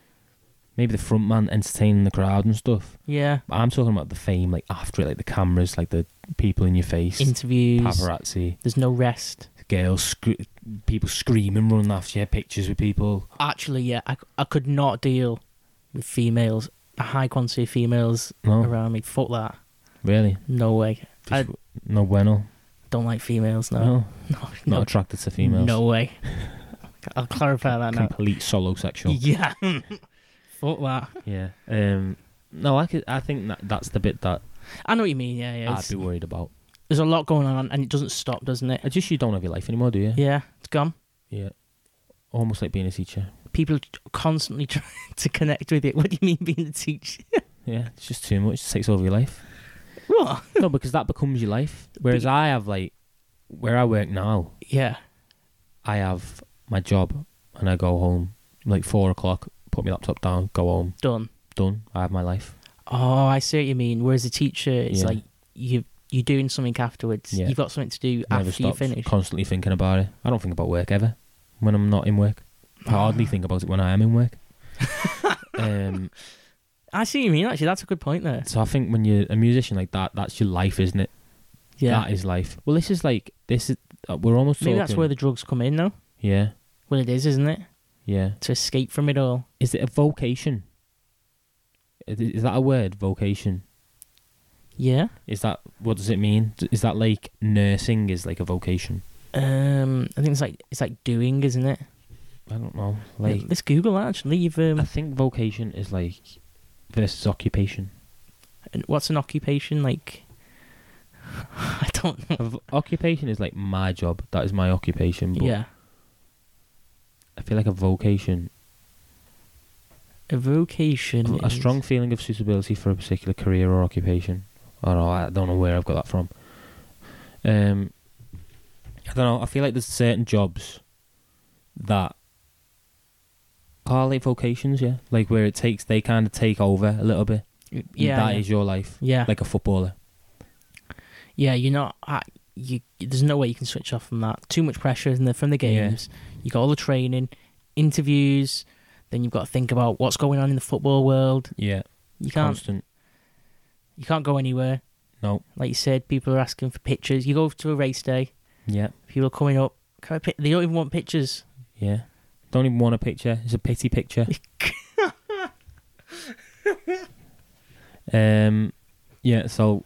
Maybe the front man entertaining the crowd and stuff. Yeah. Yeah. But I'm talking about the fame, like after it, like the cameras, like the people in your face, Interviews. paparazzi, There's no rest. girls, scre- people screaming, running after you, pictures with people. Actually, yeah, I, I could not deal with females, a high quantity of females No, around me. Fuck that. really, No way. I Just no bueno. don't like females. No. No, No. not No. attracted to females. No way. I'll clarify that now. Complete solo sexual. Yeah. Fuck that. Yeah. Um. No, I could. I think that that's the bit that I know what you mean. Yeah, yeah. I'd it's- be worried about. There's a lot going on, and it doesn't stop, doesn't it? I just you don't have your life anymore, do you? Yeah, it's gone. Yeah. Almost like being a teacher. People constantly trying to connect with it. What do you mean being a teacher? Yeah, it's just too much. It takes over your life. What? No, because that becomes your life. Whereas I have like, where I work now, Yeah. I have my job and I go home like four o'clock, put my laptop down, go home, Done. done. I have my life. Oh, I see what you mean. Whereas a teacher, it's Yeah. like you you're doing something afterwards. Yeah. You've got something to do Never after you stops. finish. Constantly thinking about it. I don't think about work ever when I'm not in work. I hardly think about it when I am in work. um, I see what you mean. Actually, that's a good point there. so I think when you're a musician like that, that's your life, isn't it? Yeah. That is life. Well, this is like this is. Uh, we're almost. Maybe talking, that's where the drugs come in, though. Yeah. Well, it is, isn't it? Yeah. To escape from it all. Is it a vocation? Is is that a word? Vocation. Yeah. Is that what does it mean? Is that like nursing is like a vocation? Um, I think it's like it's like doing, isn't it? I don't know. Like Let's Google that. Actually, you've um, I think vocation is like versus occupation. and what's an occupation like? I don't know. A v- occupation is like my job. That is my occupation. But Yeah. I feel like a vocation, A vocation. a is- strong feeling of suitability for a particular career or occupation. I don't know. I don't know where I've got that from. Um, I don't know. I feel like there's certain jobs that are like vocations, yeah, like where it takes they kind of take over a little bit. Yeah. that yeah. is your life, Yeah. like a footballer. Yeah, you're not. Uh, you there's no way you can switch off from that. Too much pressure in the, from the Yeah. games. You got all the training, interviews. Then you've got to think about what's going on in the football world. Yeah, You can't. constant. You can't go anywhere. No. Like you said, people are asking for pictures. You go to a race day. Yeah, People are coming up. Can I pic-? They don't even want pictures. yeah. Don't even want a picture. It's a pity picture. Um, yeah. So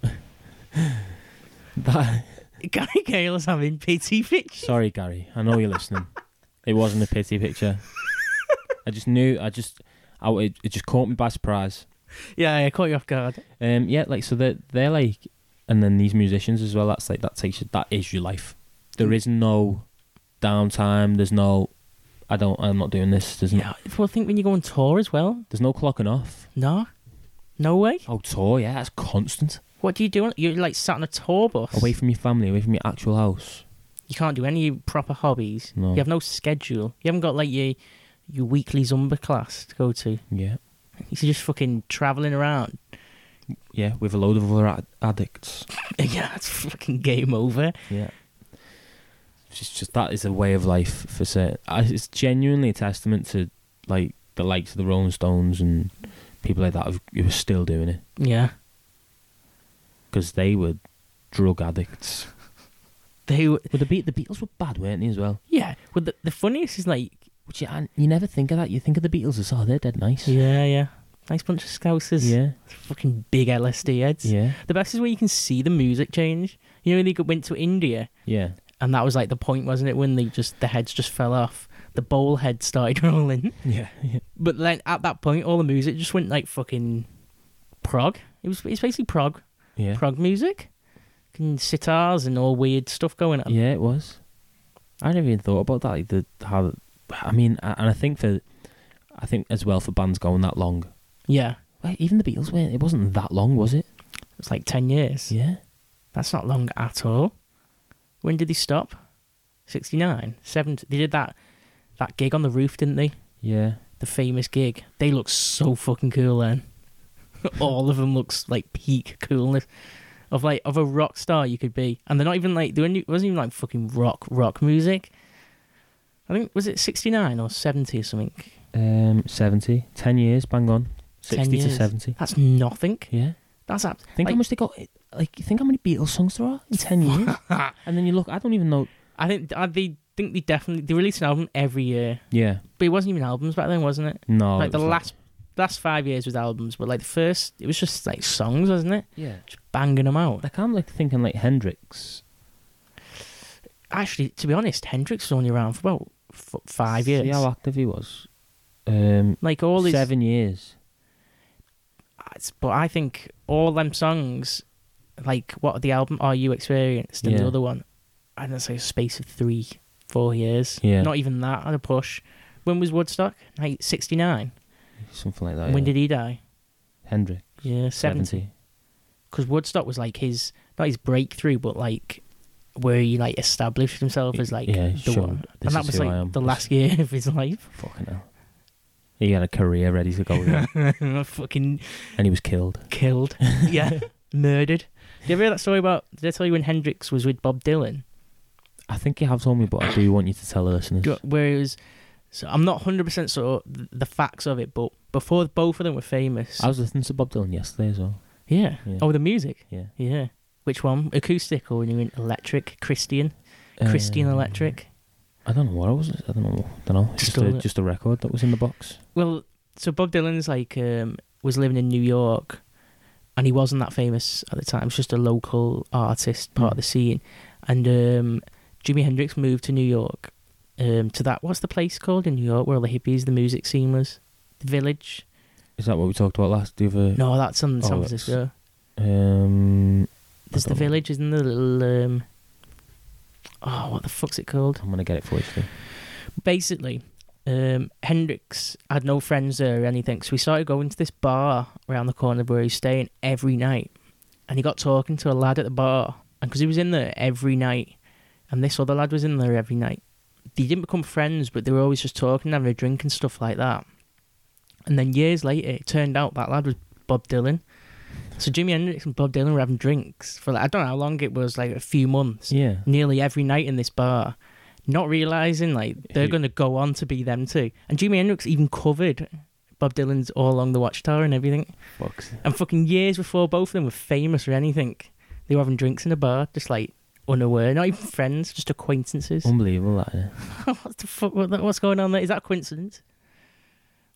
that. Gary Cale's having pity pictures. Sorry, Gary. I know you're listening. It wasn't a pity picture. I just knew. I just. I, it, it just caught me by surprise. Yeah, yeah, caught you off guard. Um, yeah, like so they're they're like, and then these musicians as well. That's like that takes you. That is your life. There is no downtime. There's no. I don't. I'm not doing this. There's no. Yeah, well, I think when you go on tour as well. There's no clocking off. No, no way. Oh, tour. Yeah, that's constant. What do you do? You're like sat on a tour bus. Away from your family, away from your actual house. You can't do any proper hobbies. No. You have no schedule. You haven't got like your your weekly Zumba class to go to. Yeah. You're just fucking travelling around. Yeah, with a load of other ad- addicts. Yeah, it's fucking game over. Yeah. It's just, just that is a way of life for certain. It's genuinely a testament to like the likes of the Rolling Stones and people like that who who are still doing it. Yeah. Because they were drug addicts. They were. Well, the, Be- the Beatles were bad, weren't they, as well? Yeah. Well, the, the funniest is like. Which you, and you never think of that. You think of the Beatles as, oh, they're dead nice. Yeah, yeah. Nice bunch of scousers. Yeah. Fucking big L S D heads. Yeah. The best is when you can see the music change. You know, they went to India. Yeah. And that was like the point, wasn't it? When they just the heads just fell off. The bowl head started rolling. Yeah. yeah. But then at that point, all the music just went like fucking prog. It was it's basically prog. Yeah. Prog music. And sitars and all weird stuff going on. Yeah, it was. I never even thought about that. Like the how, I mean, and I think for, I think as well for bands going that long. Yeah. Well, even the Beatles weren't. It wasn't that long, was it? It was like ten years. Yeah. That's not long at all. When did they stop? sixty-nine? seventy? They did that that gig on the roof, didn't they? Yeah. The famous gig. They look so fucking cool then. All of them looks like peak coolness. Of like of a rock star you could be. And they're not even like, they weren't, it wasn't even like fucking rock, rock music. I think, was it sixty-nine or seventy or something? Um, seventy. Ten years, bang on. Sixty to years. seventy. That's nothing. Yeah. That's ab- Think like, how much they got. Like, think how many Beatles songs there are in ten years. And then you look. I don't even know. I think I they think they definitely they release an album every year, Yeah. but it wasn't even albums back then, wasn't it? No. like it the was last last five years was albums, but like the first, it was just like songs, wasn't it? Yeah. Just banging them out. Like I'm like thinking like Hendrix. Actually, to be honest, Hendrix was only around for about f- five years. See how active he was. Um, like all these seven years. It's- But I think all them songs, like what the album Are You Experienced and Yeah. the other one, I'd say a space of three, four years. Yeah. Not even that at a push. When was Woodstock? Like sixty-nine. Something like that. When yeah. did he die? Hendrix? Yeah, seventy. seventy. Because Woodstock was like his, not his breakthrough, but like where he like established himself as like Yeah, the sure. one. This And that is was who I like am. the This- last year of his life. Fucking hell. He had a career ready to go, yeah. Fucking And he was killed. killed. Yeah, murdered. Did you ever hear that story about, did I tell you when Hendrix was with Bob Dylan? I think you have told me, but I do want you to tell the listeners. Do- Where it was, so I'm not one hundred percent sure th- the facts of it, but before both of them were famous. I was listening to Bob Dylan yesterday as well. Yeah. Yeah. Oh, the music? Yeah. Yeah. Which one? Acoustic or when you went electric? Christian? Christian Um, Electric? I don't know what it was. I don't know. I don't know. Just Stole a, it. just a record that was in the box. Well, so Bob Dylan's like um, was living in New York, and he wasn't that famous at the time. He was just a local artist, part Mm. of the scene. And um, Jimi Hendrix moved to New York, um, to that, what's the place called in New York where all the hippies, the music scene was? The Village? Is that what we talked about last? Do you have a, No, that's in Oh, San that's- Francisco. um, There's the don't know. Village, isn't there? The little, um, oh, what the fuck's it called? I'm gonna get it for you. Steve. Basically, um, Hendrix had no friends there or anything, so we started going to this bar around the corner where he's staying every night. And he got talking to a lad at the bar, and because he was in there every night, and this other lad was in there every night, they didn't become friends, but they were always just talking, having a drink and stuff like that. And then years later, it turned out that lad was Bob Dylan. So Jimi Hendrix and Bob Dylan were having drinks for, like, I don't know how long it was, like a few months, Yeah. nearly every night in this bar, not realising like they're Who- going to go on to be them too. And Jimi Hendrix even covered Bob Dylan's All Along the Watchtower and everything. Fucks. And fucking years before both of them were famous or anything, they were having drinks in a bar, just like unaware, not even friends, just acquaintances. Unbelievable that. Yeah. What the fuck? What, what's going on there? Is that a coincidence?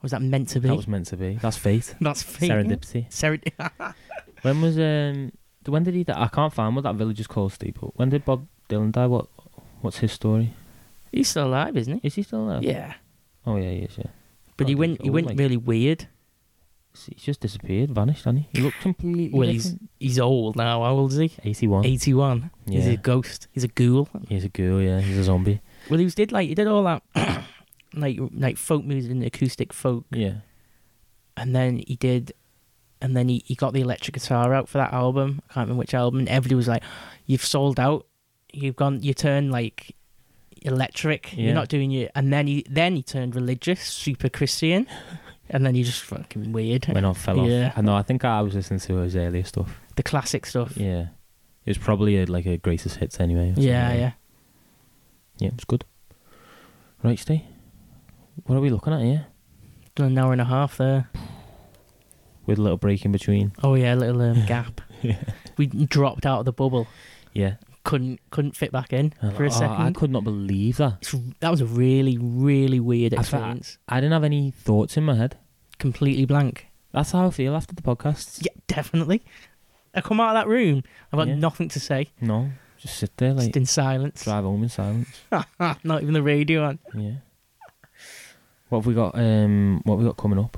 Was that meant to be? That was meant to be. That's fate. That's fate. Serendipity. Serendipity. When was um? When did he die? I can't find what that village is called, Steve. But when did Bob Dylan die? What? What's his story? He's still alive, isn't he? Is he still alive? Yeah. Oh yeah, he is. Yeah. But God, he he's went. He old, went like- really weird. He's just disappeared, vanished, hasn't he? He looked completely Well, he's different. he's old now. How old is he? eighty-one. Eighty-one. He's Yeah. a ghost. He's a ghoul. He's a girl, yeah. He's a zombie. Well, he was did like he did all that like like folk music and acoustic folk, Yeah. and then he did, and then he, he got the electric guitar out for that album. I can't remember which album. And everybody was like, "You've sold out. You've gone. You turned like electric. Yeah. You're not doing your." And then he then he turned religious, super Christian, and then he just fucking weird. Went off, fell off. Yeah. I know, I think I was listening to his earlier stuff. The classic stuff. Yeah. It was probably a, like a greatest hits anyway. or something Yeah, like that. yeah. Yeah, it was good. Right, Steve. What are we looking at here? Done an hour and a half there. With a little break in between. Oh yeah, a little um, gap. Yeah. We dropped out of the bubble. Yeah. Couldn't couldn't fit back in for a Oh, second. I could not believe that. It's, that was a really, really weird I fe- experience. I didn't have any thoughts in my head. Completely blank. That's how I feel after the podcasts. Yeah, definitely. I come out of that room, I've got Yeah. nothing to say. No, just sit there, like, Just in silence. drive home in silence. Not even the radio on. Yeah. What have we got? Um, what have we got coming up?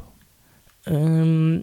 Um,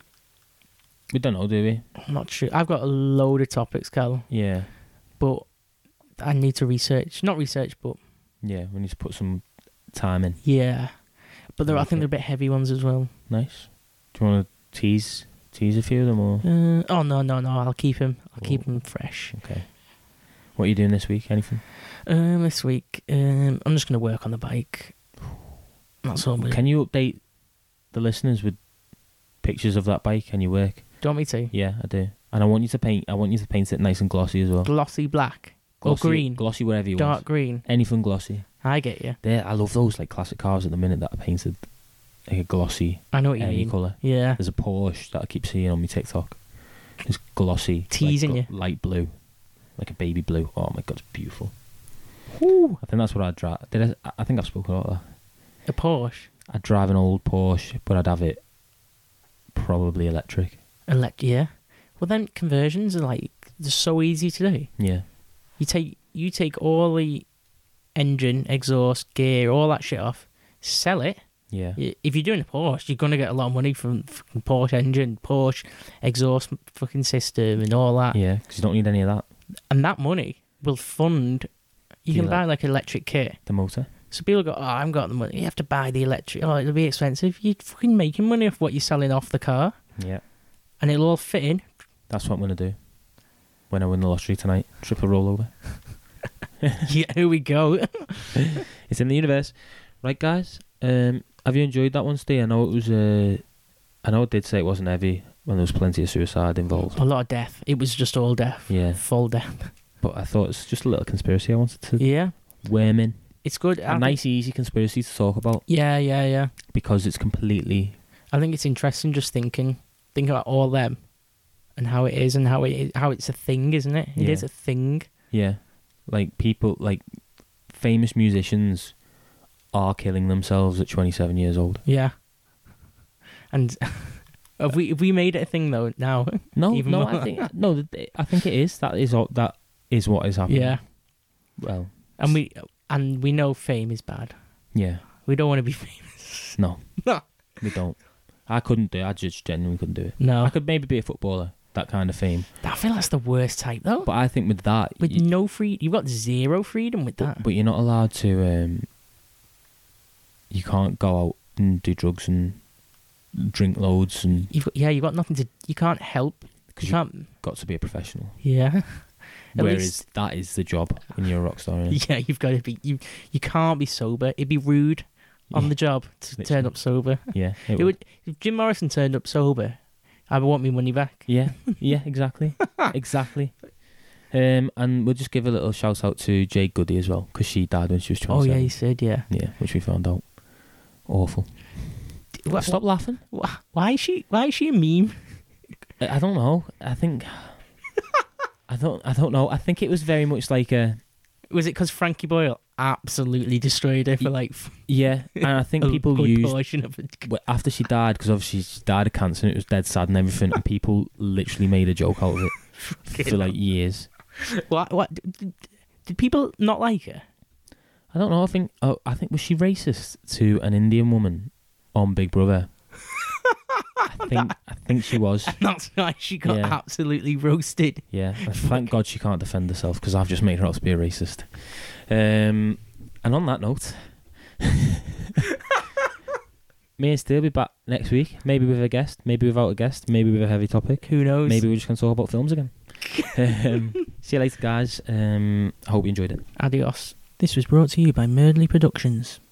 We don't know, do we? I'm not sure. I've got a load of topics, Cal, Yeah. but I need to research. Not research, but Yeah, we need to put some time in. yeah. But they're, I think Okay. they're a bit heavy ones as well. Nice. Do you want to tease tease a few of them, or Uh, oh no, no, no! I'll keep him. I'll keep Oh. him fresh. okay? What are you doing this week? Anything? Um, this week, um, I'm just gonna work on the bike. That's all. Can you update the listeners with pictures of that bike and your work? Do you want me to? Yeah, I do. And I want you to paint. I want you to paint it nice and glossy as well. Glossy black Glossy, or green, glossy, whatever you dark want. green. Anything glossy. I get you. There, I love those like classic cars at the minute that are painted like a glossy, I know what you airy mean. colour. Yeah. There's a Porsche that I keep seeing on my TikTok. It's glossy, Teasing like, you. light blue, like a baby blue. Oh my god, it's beautiful. Ooh, I think that's what I'd drive. Did I? I think I've spoken about that. a Porsche. I'd drive an old Porsche, but I'd have it probably electric. Elect. Yeah. Well, then conversions are like they're so easy to do. Yeah, You take you take all the engine, exhaust, gear, all that shit off. Sell it. yeah, Y- If you're doing a Porsche, you're gonna get a lot of money from fucking Porsche engine, Porsche exhaust fucking system, and all that. yeah. Because you don't need any of that. And that money will fund. You The can elec- buy like electric kit. The motor. So people go, oh, I haven't got the money. You have to buy the electric. Oh, it'll be expensive. You're fucking making money off what you're selling off the car, Yeah, and it'll all fit in. that's what I'm gonna do when I win the lottery tonight. Triple rollover. Yeah, here we go. It's in the universe, right, guys? Um, have you enjoyed that one, Steve? I know it was. Uh, I know it did say it wasn't heavy when there was plenty of suicide involved. A lot of death. It was just all death. Yeah, Full death. but I thought it's just a little conspiracy I wanted to Yeah. worm in. It's good. I A think- nice, easy conspiracy to talk about Yeah, yeah, yeah. because it's completely. I think it's interesting just thinking, think about all them, and how it is, and how it is, how it's a thing, isn't it? It Yeah. is a thing. Yeah, like people, like famous musicians are killing themselves at twenty-seven years old. Yeah. And have we have we made it a thing though now? No, Even no, more. I think no, th- I think it is. That is all, that is what is happening. Yeah. Well, And we and we know fame is bad. yeah. We don't want to be famous. No, No. we don't. I couldn't do it. I just genuinely couldn't do it. No. I could maybe be a footballer, that kind of fame. I feel that's the worst type though. But I think with that, With you, no free, you've got zero freedom with that. but, but you're not allowed to. Um, you can't go out and do drugs and drink loads, and You've got, yeah, you've got nothing to. You can't help. because You you've can't. got to be a professional. Yeah. At Whereas least- that is the job when you're a rock star. Innit? Yeah, you've got to be. You you can't be sober. It'd be rude on Yeah. the job to Literally. turn up sober. Yeah, it It would. would. If Jim Morrison turned up sober, I would want my money back. Yeah, yeah, exactly, exactly. Um, and we'll just give a little shout out to Jade Goody as well because she died when she was Oh twenty-seven. yeah, he said yeah. yeah, which we found out. Awful. What, Stop laughing. wh- Why is she? Why is she a meme? I I don't know. I think. I don't. I don't know. I think it was very much like a. Was it because Frankie Boyle absolutely destroyed her for like Yeah, and I think a people good used portion of it. well, after she died, because obviously she died of cancer and it was dead sad and everything, and people literally made a joke out of it for like years. What? What? Did, did people not like her? I don't know. I think. Oh, I think was she racist to an Indian woman on Big Brother? I think. I think she was. And that's why she got Yeah. absolutely roasted. Yeah. Thank God she can't defend herself because I've just made her out to be a racist. Um, and on that note, me and Steve will be back next week. Maybe with a guest. Maybe without a guest. Maybe with a heavy topic. Who knows? Maybe we're just going to talk about films again. um, see you later, guys. Um, I hope you enjoyed it. Adios. This was brought to you by Murdley Productions.